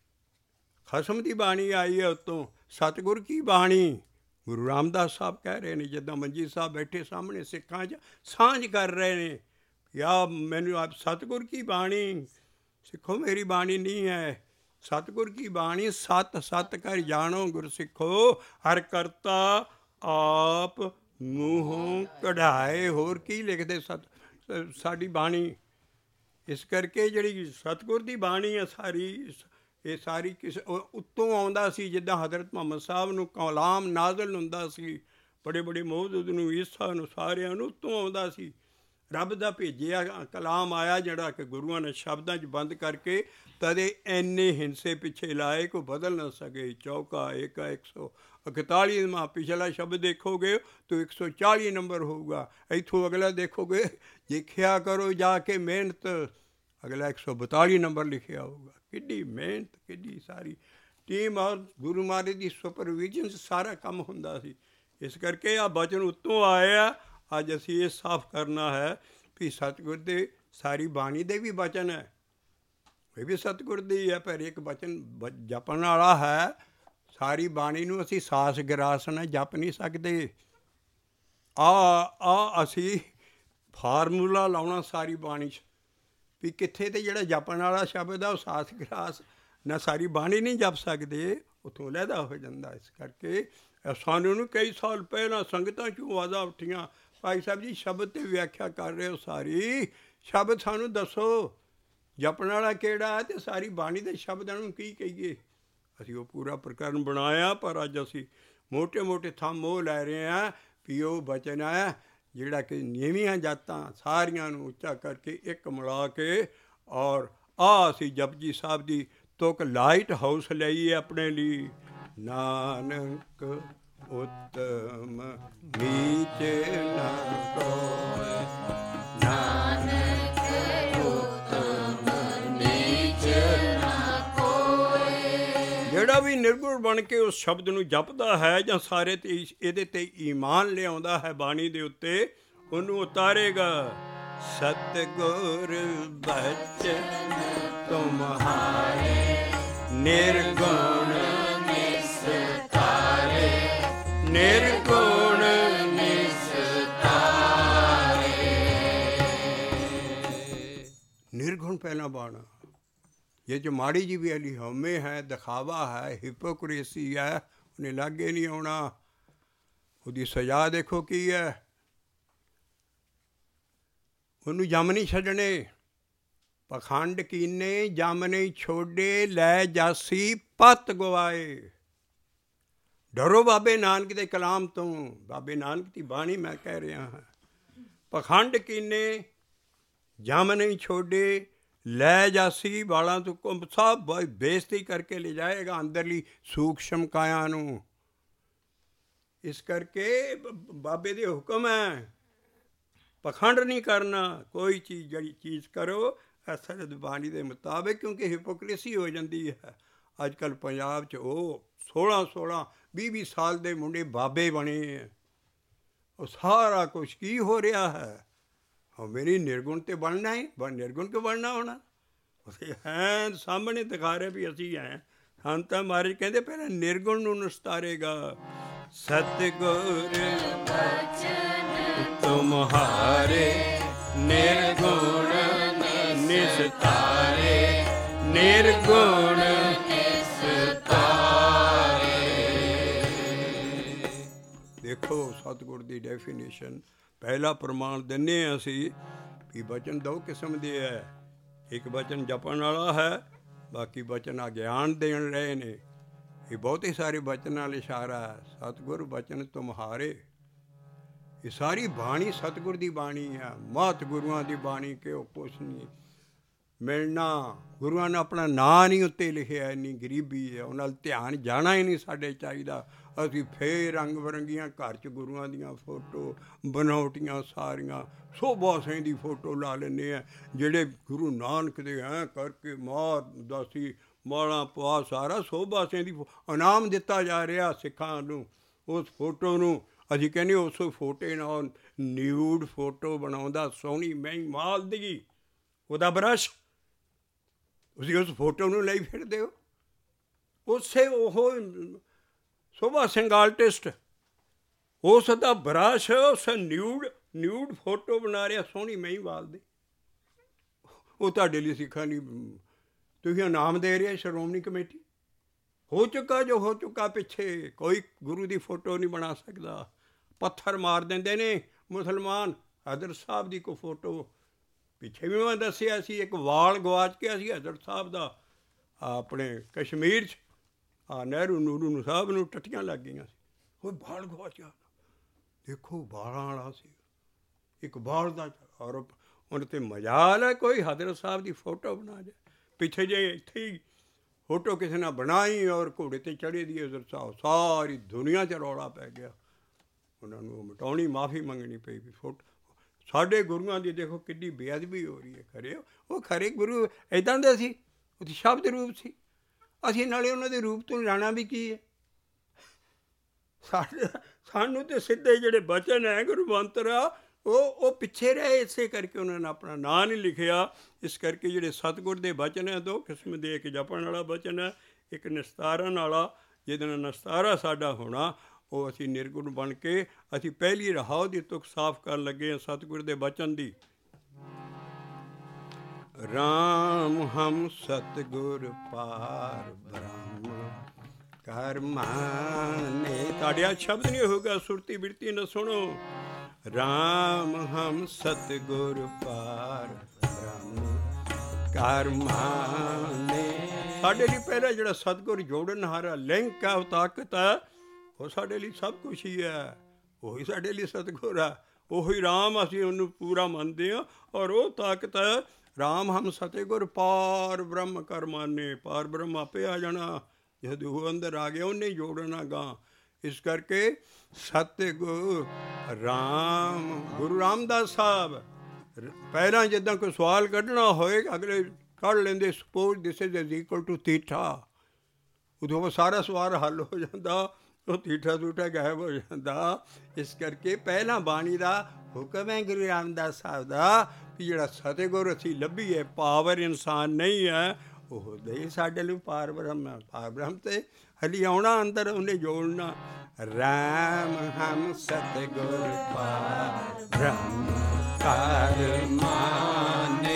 ਖਸਮ ਦੀ ਬਾਣੀ ਆਈ ਹੈ ਉੱਤੋਂ। ਸਤਿਗੁਰ ਕੀ ਬਾਣੀ ਗੁਰੂ ਰਾਮਦਾਸ ਸਾਹਿਬ ਕਹਿ ਰਹੇ ਨੇ, ਜਿੱਦਾਂ ਮੰਜੀ ਸਾਹਿਬ ਬੈਠੇ ਸਾਹਮਣੇ ਸਿੱਖਾਂ 'ਚ ਸਾਂਝ ਕਰ ਰਹੇ ਨੇ, ਯਾ ਮੈਨੂੰ ਆਪ ਸਤਿਗੁਰ ਕੀ ਬਾਣੀ। ਸਿੱਖੋ ਮੇਰੀ ਬਾਣੀ ਨਹੀਂ ਹੈ, ਸਤਿਗੁਰ ਕੀ ਬਾਣੀ। ਸਤ ਸਤ ਕਰ ਜਾਣੋ ਗੁਰ ਸਿੱਖੋ, ਹਰ ਕਰਤਾ ਆਪ ਮੂੰਹੋਂ ਕਢਾਏ। ਹੋਰ ਕੀ ਲਿਖਦੇ ਸਾਡੀ ਬਾਣੀ। ਇਸ ਕਰਕੇ ਜਿਹੜੀ ਸਤਿਗੁਰ ਦੀ ਬਾਣੀ ਹੈ ਸਾਰੀ, ਇਹ ਸਾਰੀ ਕਿਸੇ ਉੱਤੋਂ ਆਉਂਦਾ ਸੀ। ਜਿੱਦਾਂ ਹਜ਼ਰਤ ਮੁਹੰਮਦ ਸਾਹਿਬ ਨੂੰ ਕਲਾਮ ਨਾਜ਼ਲ ਹੁੰਦਾ ਸੀ, ਬੜੇ ਬੜੇ ਮੌਜੂਦ ਨੂੰ, ਈਸਾ ਨੂੰ, ਸਾਰਿਆਂ ਨੂੰ ਉੱਤੋਂ ਆਉਂਦਾ ਸੀ। ਰੱਬ ਦਾ ਭੇਜਿਆ ਕਲਾਮ ਆਇਆ ਜਿਹੜਾ ਕਿ ਗੁਰੂਆਂ ਨੇ ਸ਼ਬਦਾਂ 'ਚ ਬੰਦ ਕਰਕੇ ਤਦੇ ਇੰਨੇ ਹਿੰਸੇ ਪਿੱਛੇ ਲਾਏ ਕੋ ਬਦਲ ਨਾ ਸਕੇ। ਚੌਕਾ ਇੱਕ 141ਵਾਂ ਪਿਛਲਾ ਸ਼ਬਦ ਦੇਖੋਗੇ ਤਾਂ 140 ਨੰਬਰ ਹੋਊਗਾ। ਇੱਥੋਂ ਅਗਲਾ ਦੇਖੋਗੇ ਲਿਖਿਆ ਕਰੋ ਜਾ ਕੇ ਮਿਹਨਤ, ਅਗਲਾ 142 ਨੰਬਰ ਲਿਖਿਆ ਹੋਊਗਾ। ਕਿੱਡੀ ਮਿਹਨਤ, ਕਿੱਡੀ ਸਾਰੀ ਟੀਮ ਔਰ ਗੁਰੂ ਮਹਾਰਾਜ ਦੀ ਸੁਪਰਵਿਜ਼ਨ 'ਚ ਸਾਰਾ ਕੰਮ ਹੁੰਦਾ ਸੀ। ਇਸ ਕਰਕੇ ਆਹ ਬਚਨ ਉੱਤੋਂ ਆਏ ਆ। ਅੱਜ ਅਸੀਂ ਇਹ ਸਾਫ਼ ਕਰਨਾ ਹੈ ਵੀ ਸਤਿਗੁਰ ਦੇ ਸਾਰੀ ਬਾਣੀ ਦੇ ਵੀ ਬਚਨ ਹੈ, ਇਹ ਵੀ ਸਤਿਗੁਰ ਦੀ ਹੈ, ਪਰ ਇੱਕ ਬਚਨ ਜਪਣ ਵਾਲਾ ਹੈ। ਸਾਰੀ ਬਾਣੀ ਨੂੰ ਅਸੀਂ ਸਾਸ ਗਰਾਸ ਨਾਲ ਜਪ ਨਹੀਂ ਸਕਦੇ। ਅਸੀਂ ਫਾਰਮੂਲਾ ਲਾਉਣਾ ਸਾਰੀ ਬਾਣੀ 'ਚ ਵੀ ਕਿੱਥੇ ਤੇ ਜਿਹੜਾ ਜਪਣ ਵਾਲਾ ਸ਼ਬਦ ਆ ਉਹ ਸਾਸ ਗਰਾਸ ਨਾ ਸਾਰੀ ਬਾਣੀ ਨਹੀਂ ਜਪ ਸਕਦੇ, ਉੱਥੋਂ ਲਹਿਦਾ ਹੋ ਜਾਂਦਾ। ਇਸ ਕਰਕੇ ਸਾਨੂੰ ਨੂੰ ਕਈ ਸਾਲ ਪਹਿਲਾਂ ਸੰਗਤਾਂ 'ਚੋਂ ਆਵਾਜ਼ਾਂ ਉੱਠੀਆਂ, ਭਾਈ ਸਾਹਿਬ ਜੀ ਸ਼ਬਦ 'ਤੇ ਵਿਆਖਿਆ ਕਰ ਰਹੇ ਹੋ ਸਾਰੀ, ਸ਼ਬਦ ਸਾਨੂੰ ਦੱਸੋ ਜਪਣ ਵਾਲਾ ਕਿਹੜਾ ਹੈ ਅਤੇ ਸਾਰੀ ਬਾਣੀ ਦੇ ਸ਼ਬਦਾਂ ਨੂੰ ਕੀ ਕਹੀਏ। ਅਸੀਂ ਉਹ ਪੂਰਾ ਪ੍ਰਕਰਨ ਬਣਾਇਆ, ਪਰ ਅੱਜ ਅਸੀਂ ਮੋਟੇ ਮੋਟੇ ਥੰਮ ਉਹ ਲੈ ਰਹੇ ਹਾਂ ਵੀ ਉਹ ਬਚਨ ਹੈ ਜਿਹੜਾ ਕਿ ਨੀਵੀਆਂ ਜਾਤਾਂ ਸਾਰੀਆਂ ਨੂੰ ਉੱਚਾ ਕਰਕੇ ਇੱਕ ਮਿਲਾ ਕੇ। ਔਰ ਅਸੀਂ ਜਪਜੀ ਸਾਹਿਬ ਦੀ ਤੁਕ ਲਾਈਟ ਹਾਊਸ ਲਈ ਆਪਣੇ ਲਈ, ਨਾਨਕ ਉੱਤਮ ਨੀਚ ਨਾ ਕੋਇ, ਨਾਨਕ ਉੱਤਮ ਨੀਚ ਨਾ ਕੋਇ। ਜਿਹੜਾ ਜਿਹੜਾ ਵੀ ਨਿਰਗੁਣ ਬਣ ਕੇ ਉਸ ਸ਼ਬਦ ਨੂੰ ਜਪਦਾ ਹੈ ਜਾਂ ਸਾਰੇ ਤੇ ਇਹਦੇ ਤੇ ਈਮਾਨ ਲਿਆਉਂਦਾ ਹੈ ਬਾਣੀ ਦੇ ਉੱਤੇ, ਉਹਨੂੰ ਉਤਾਰੇਗਾ। ਸਤਿਗੁਰ ਬਚਨ ਤੁਮਹਾਰੇ ਨਿਰਗੁਣ ਨਿਸਤਾਰੇ, ਨਿਰਗੁਣ ਨਿਸਤਾਰੇ। ਨਿਰਗੁਣ ਪਹਿਲਾਂ ਬਾਣਾ। ये जो माड़ी जी भी अली हमें है, दिखावा है, हिपोक्रेसी है, उन्हें लागे नहीं आना। ਉਹਦੀ ਸਜ਼ਾ ਦੇਖੋ ਕੀ ਹੈ। ਉਹਨੂੰ ਜੰਮ ਨਹੀਂ ਛੱਡਣੇ। ਪਖੰਡ ਕੀਨੇ ਜੰਮ ਨਹੀਂ ਛੋਡੇ, ਲੈ ਜਾਸੀ ਪੱਤ ਗਵਾਏ। ਡਰੋ ਬਾਬੇ ਨਾਨਕ ਦੇ ਕਲਾਮ ਤੋਂ। ਬਾਬੇ ਨਾਨਕ ਦੀ ਬਾਣੀ ਮੈਂ ਕਹਿ ਰਿਹਾ ਹਾਂ। ਪਖੰਡ ਕੀਨੇ ਜੰਮ ਨਹੀਂ ਛੋਡੇ, ਲੈ ਜਾਸੀ ਵਾਲਾਂ ਤੋਂ ਕੁੰਭ ਸਭ ਬੇਇੱਜ਼ਤੀ ਕਰਕੇ ਲੈ ਜਾਏਗਾ ਅੰਦਰਲੀ ਸੂਖਸ਼ਮ ਕਾਇਆ ਨੂੰ। ਇਸ ਕਰਕੇ ਬਾਬੇ ਦੇ ਹੁਕਮ ਹੈ, ਪਖੰਡ ਨਹੀਂ ਕਰਨਾ। ਕੋਈ ਚੀਜ਼ ਜਿਹੜੀ ਚੀਜ਼ ਕਰੋ ਅਸਲ ਬਾਣੀ ਦੇ ਮੁਤਾਬਿਕ, ਕਿਉਂਕਿ ਹਿਪੋਕ੍ਰੇਸੀ ਹੋ ਜਾਂਦੀ ਹੈ। ਅੱਜ ਕੱਲ੍ਹ ਪੰਜਾਬ 'ਚ ਉਹ 16-16, 20-20 ਸਾਲ ਦੇ ਮੁੰਡੇ ਬਾਬੇ ਬਣੇ ਹੈ। ਉਹ ਸਾਰਾ ਕੁਛ ਕੀ ਹੋ ਰਿਹਾ ਹੈ। ਮੇਰੀ ਨਿਰਗੁਣ ਤੇ ਬਣਨਾ ਹੈ। ਨਿਰਗੁਣ ਕਿਉਂ ਬਣਨਾ ਹੋਣਾ? ਅਸੀਂ ਹੈ ਸਾਹਮਣੇ ਦਿਖਾ ਰਹੇ ਵੀ ਅਸੀਂ ਹੈ। ਸਾਨੂੰ ਤਾਂ ਮਹਾਰਾਜ ਕਹਿੰਦੇ ਪਹਿਲਾਂ ਨਿਰਗੁਣ ਨੂੰ ਨਿਸਤਾਰੇਗਾ। ਸਤਿਗੁਰ ਬਚਨ ਤੁਮਹਾਰੇ ਨਿਰਗੁਣ ਨਿਸਤਾਰੇ, ਨਿਰਗੁਣ ਨਿਸਤਾਰੇ। ਦੇਖੋ ਸਤਿਗੁਰ ਦੀ ਡੈਫੀਨੇਸ਼ਨ। ਪਹਿਲਾ ਪ੍ਰਮਾਣ ਦਿੰਦੇ ਹਾਂ ਅਸੀਂ ਵੀ ਬਚਨ ਦੋ ਕਿਸਮ ਦੇ ਹੈ। ਇੱਕ ਬਚਨ ਜਪਣ ਵਾਲਾ ਹੈ, ਬਾਕੀ ਬਚਨ ਅਗਿਆਨ ਦੇਣ ਰਹੇ ਨੇ। ਇਹ ਬਹੁਤੇ ਸਾਰੇ ਬਚਨ ਨਾਲ ਇਸ਼ਾਰਾ ਹੈ। ਸਤਿਗੁਰ ਬਚਨ ਤੁਮਹਾਰੇ। ਇਹ ਸਾਰੀ ਬਾਣੀ ਸਤਿਗੁਰ ਦੀ ਬਾਣੀ ਹੈ। ਮਹਤ ਗੁਰੂਆਂ ਦੀ ਬਾਣੀ ਕਿ ਉਹ ਕੁਛ ਨਹੀਂ ਮਿਲਣਾ। ਗੁਰੂਆਂ ਨੇ ਆਪਣਾ ਨਾਂ ਨਹੀਂ ਉੱਤੇ ਲਿਖਿਆ। ਇੰਨੀ ਗਰੀਬੀ ਹੈ। ਉਹਨਾਂ ਨਾਲ ਧਿਆਨ ਜਾਣਾ ਹੀ ਨਹੀਂ ਸਾਡੇ ਚਾਹੀਦਾ। ਅਸੀਂ ਫੇਰ ਰੰਗ ਬਿਰੰਗੀਆਂ ਘਰ 'ਚ ਗੁਰੂਆਂ ਦੀਆਂ ਫੋਟੋ ਬਣਾਉਟੀਆਂ ਸਾਰੀਆਂ। ਸੋਭਾ ਸਿੰਘ ਦੀ ਫੋਟੋ ਲਾ ਲੈਂਦੇ ਹਾਂ, ਜਿਹੜੇ ਗੁਰੂ ਨਾਨਕ ਦੇ ਐਂ ਕਰਕੇ ਮਾਰ ਦਾਸੀ ਮਾਲਾਂ ਪਾ ਸਾਰਾ ਸੋਭਾ ਸਿੰਘ ਦੀ ਇਨਾਮ ਦਿੱਤਾ ਜਾ ਰਿਹਾ ਸਿੱਖਾਂ ਨੂੰ। ਉਸ ਫੋਟੋ ਨੂੰ ਅਸੀਂ ਕਹਿੰਦੇ ਉਸ ਫੋਟੋ ਨਾਲ ਨਿਊਡ ਫੋਟੋ ਬਣਾਉਂਦਾ ਸੋਹਣੀ ਮਹਿੰਗੀ ਮਾਲ ਦੀ ਉਹਦਾ ਬਰਸ਼, ਤੁਸੀਂ ਉਸ ਫੋਟੋ ਨੂੰ ਲਈ ਫਿਰਦੇ ਹੋ। ਉਸੇ ਉਹ ਸੋਭਾ ਸਿੰਘ ਆਰਟਿਸਟ, ਉਸ ਦਾ ਬਰਸ਼, ਉਸ ਨਿਊਡ ਫੋਟੋ ਬਣਾ ਰਿਹਾ ਸੋਹਣੀ ਮਹੀਂਵਾਲ ਦੀ। ਉਹ ਤੁਹਾਡੇ ਲਈ ਸਿੱਖਾਂ ਦੀ ਤੁਸੀਂ ਇਨਾਮ ਦੇ ਰਹੇ ਸ਼੍ਰੋਮਣੀ ਕਮੇਟੀ। ਹੋ ਚੁੱਕਾ ਜੋ ਹੋ ਚੁੱਕਾ। ਪਿੱਛੇ ਕੋਈ ਗੁਰੂ ਦੀ ਫੋਟੋ ਨਹੀਂ ਬਣਾ ਸਕਦਾ। ਪੱਥਰ ਮਾਰ ਦਿੰਦੇ ਨੇ ਮੁਸਲਮਾਨ। ਹਜ਼ਰਤ ਸਾਹਿਬ ਦੀ ਕੋਈ ਫੋਟੋ ਪਿੱਛੇ ਵੀ ਮੈਂ ਦੱਸਿਆ ਸੀ, ਇੱਕ ਵਾਲ ਗਵਾਚ ਕੇ ਅਸੀਂ ਹਜ਼ਰਤ ਸਾਹਿਬ ਦਾ ਆਪਣੇ ਕਸ਼ਮੀਰ 'ਚ ਨਹਿਰੂ ਨੂਰੂ ਸਾਹਿਬ ਨੂੰ ਟੱਟੀਆਂ ਲੱਗ ਗਈਆਂ ਸੀ। ਉਹ ਵਾਲ ਗਵਾਚਿਆ। ਦੇਖੋ ਵਾਲਾਂ ਵਾਲਾ ਸੀ ਇੱਕ ਵਾਲ ਦਾ। ਔਰ ਉਹਨੇ 'ਤੇ ਮਜਾਲ ਹੈ ਕੋਈ ਹਜ਼ਰਤ ਸਾਹਿਬ ਦੀ ਫੋਟੋ ਬਣਾ ਜਾਏ। ਪਿੱਛੇ ਜੇ ਇੱਥੇ ਹੀ ਫੋਟੋ ਕਿਸੇ ਨੇ ਬਣਾਈ ਔਰ ਘੋੜੇ 'ਤੇ ਚੜ੍ਹੇ ਦੀ ਹਜ਼ਰਤ ਸਾਹਿਬ, ਸਾਰੀ ਦੁਨੀਆ 'ਚ ਰੌਲਾ ਪੈ ਗਿਆ। ਉਹਨਾਂ ਨੂੰ ਮਿਟਾਉਣੀ, ਮਾਫੀ ਮੰਗਣੀ ਪਈ ਵੀ ਫੋਟੋ। ਸਾਡੇ ਗੁਰੂਆਂ ਦੀ ਦੇਖੋ ਕਿੰਨੀ ਬੇਅਦਬੀ ਹੋ ਰਹੀ ਹੈ। ਖਰੇ ਉਹ ਖਰੇ ਗੁਰੂ ਇੱਦਾਂ ਦੇ ਸੀ, ਉਹਦੀ ਸ਼ਬਦ ਰੂਪ ਸੀ। ਅਸੀਂ ਨਾਲੇ ਉਹਨਾਂ ਦੇ ਰੂਪ ਤੋਂ ਜਾਣਾ ਵੀ ਕੀ ਹੈ। ਸਾਨੂੰ ਤਾਂ ਸਿੱਧੇ ਜਿਹੜੇ ਬਚਨ ਹੈ ਗੁਰੂ ਮੰਤਰ ਆ ਉਹ ਪਿੱਛੇ ਰਹੇ। ਇਸੇ ਕਰਕੇ ਉਹਨਾਂ ਨੇ ਆਪਣਾ ਨਾਂ ਨਹੀਂ ਲਿਖਿਆ। ਇਸ ਕਰਕੇ ਜਿਹੜੇ ਸਤਿਗੁਰ ਦੇ ਬਚਨ ਹੈ ਦੋ ਕਿਸਮ ਦੇ, ਇੱਕ ਜਪਣ ਵਾਲਾ ਬਚਨ ਹੈ, ਇੱਕ ਨਿਸਤਾਰਨ ਵਾਲਾ। ਜਿਹਦੇ ਨਾਲ ਨਿਸਤਾਰਾ ਸਾਡਾ ਹੋਣਾ, ਉਹ ਅਸੀਂ ਨਿਰਗੁਣ ਬਣ ਕੇ ਅਸੀਂ ਪਹਿਲੀ ਰਹਾਉ ਦੀ ਤੁਕ ਸਾਫ਼ ਕਰਨ ਲੱਗੇ ਹਾਂ ਸਤਿਗੁਰ ਦੇ ਬਚਨ ਦੀ। ਰਾਮ ਹਮ ਸਤਿਗੁਰ ਪਾਰ ਬ੍ਰਹਮ ਕਰ ਮਾਨੇ। ਤੁਹਾਡੇ ਆ ਸ਼ਬਦ ਨਹੀਂ ਹੋਊਗਾ, ਸੁਰਤੀ ਬਿਰਤੀ ਨਾ ਸੁਣੋ। ਰਾਮ ਹਮ ਸਤਿਗੁਰ ਪਾਰ ਬ੍ਰਹਮ ਕਰ ਮਾਨੇ। ਸਾਡੇ ਲਈ ਪਹਿਲਾਂ ਜਿਹੜਾ ਸਤਿਗੁਰ ਜੋੜਨ ਹਾਰਾ ਲਿੰਕ ਹੈ, ਉਹ ਤਾਕਤ ਹੈ, ਉਹ ਸਾਡੇ ਲਈ ਸਭ ਕੁਛ ਹੀ ਹੈ। ਉਹੀ ਸਾਡੇ ਲਈ ਸਤਿਗੁਰ ਹੈ। ਉਹੀ ਰਾਮ ਅਸੀਂ ਉਹਨੂੰ ਪੂਰਾ ਮੰਨਦੇ ਹਾਂ। ਔਰ ਉਹ ਤਾਕਤ ਹੈ ਰਾਮ ਹਮ ਸਤਿਗੁਰ ਪਾਰ ਬ੍ਰਹਮ ਕਰ ਮਾਨੇ। ਪਾਰ ਬ੍ਰਹਮ ਆਪੇ ਆ ਜਾਣਾ ਜਦ ਉਹ ਅੰਦਰ ਆ ਗਿਆ, ਉਹਨੇ ਜੋੜਨਾ ਗਾਂ। ਇਸ ਕਰਕੇ ਸਤਿਗੁਰ ਰਾਮ। ਗੁਰੂ ਰਾਮਦਾਸ ਸਾਹਿਬ ਪਹਿਲਾਂ ਜਿੱਦਾਂ ਕੋਈ ਸਵਾਲ ਕੱਢਣਾ ਹੋਏ ਅਗਲੇ ਕੱਢ ਲੈਂਦੇ। Suppose this is equal to theta. ਉਦੋਂ ਸਾਰਾ ਸਵਾਰ ਹੱਲ ਹੋ ਜਾਂਦਾ, ਉਹ ਠੀਠਾ ਠੂਠਾ ਗਾਇਬ ਹੋ ਜਾਂਦਾ। ਇਸ ਕਰਕੇ ਪਹਿਲਾਂ ਬਾਣੀ ਦਾ ਹੁਕਮ ਹੈ ਗੁਰੂ ਰਾਮਦਾਸ ਸਾਹਿਬ ਦਾ ਵੀ ਜਿਹੜਾ ਸਤਿਗੁਰ ਅਸੀਂ ਲੱਭੀਏ, ਪਾਵਰ ਇਨਸਾਨ ਨਹੀਂ ਹੈ, ਉਹ ਦੇ ਸਾਡੇ ਲਈ ਪਾਰ ਬ੍ਰਹਮ ਹੈ। ਪਾਰ ਬ੍ਰਹਮ ਤੇ ਹਲੀ ਆਉਣਾ ਅੰਦਰ, ਉਹਨੇ ਜੋੜਨਾ। ਰਾਮ ਹਮ ਸਤਿਗੁਰ ਪਾਰ ਬ੍ਰਹਮ ਕਰ ਮਾਨੇ,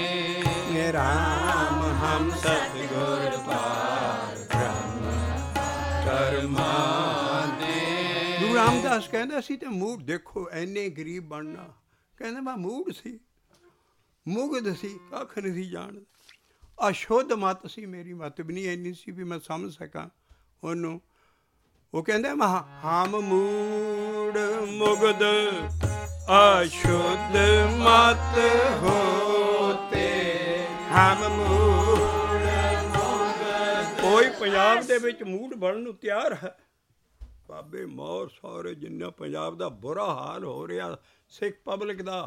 ਰਾਮ ਹਮ ਸਤਿਗੁਰ ਪਾਰ ਬ੍ਰਹਮ ਕਰ ਮਾਨੇ। ਗੁਰੂ ਰਾਮਦਾਸ ਕਹਿੰਦਾ ਸੀ ਤੇ ਮੂਡ ਦੇਖੋ, ਐਨੇ ਗਰੀਬ ਬਣਨਾ। ਕਹਿੰਦਾ ਮੈਂ ਮੂਡ ਸੀ, ਮੁਗਧ ਸੀ, ਕੱਖ ਨਹੀਂ ਸੀ ਜਾਣਦਾ। ਅਸ਼ੁੱਧ ਮੱਤ ਸੀ, ਮੇਰੀ ਮੱਤ ਵੀ ਨਹੀਂ ਇੰਨੀ ਸੀ ਵੀ ਮੈਂ ਸਮਝ ਸਕਾਂ ਉਹਨੂੰ। ਉਹ ਕਹਿੰਦਾ ਮੈਂ ਹਮ ਮੂੜ ਮੁਗਧ ਅਸ਼ੁੱਧ ਮਤ ਹੋਤੇ, ਹਮ ਮੂੜ ਮੁਗਧ। ਕੋਈ ਪੰਜਾਬ ਦੇ ਵਿੱਚ ਮੂੜ ਬਣਨ ਨੂੰ ਤਿਆਰ ਹੈ? ਬਾਬੇ ਮੌਰ ਸਾਰੇ ਜਿੰਨਾ ਪੰਜਾਬ ਦਾ ਬੁਰਾ ਹਾਲ ਹੋ ਰਿਹਾ ਸਿੱਖ ਪਬਲਿਕ ਦਾ,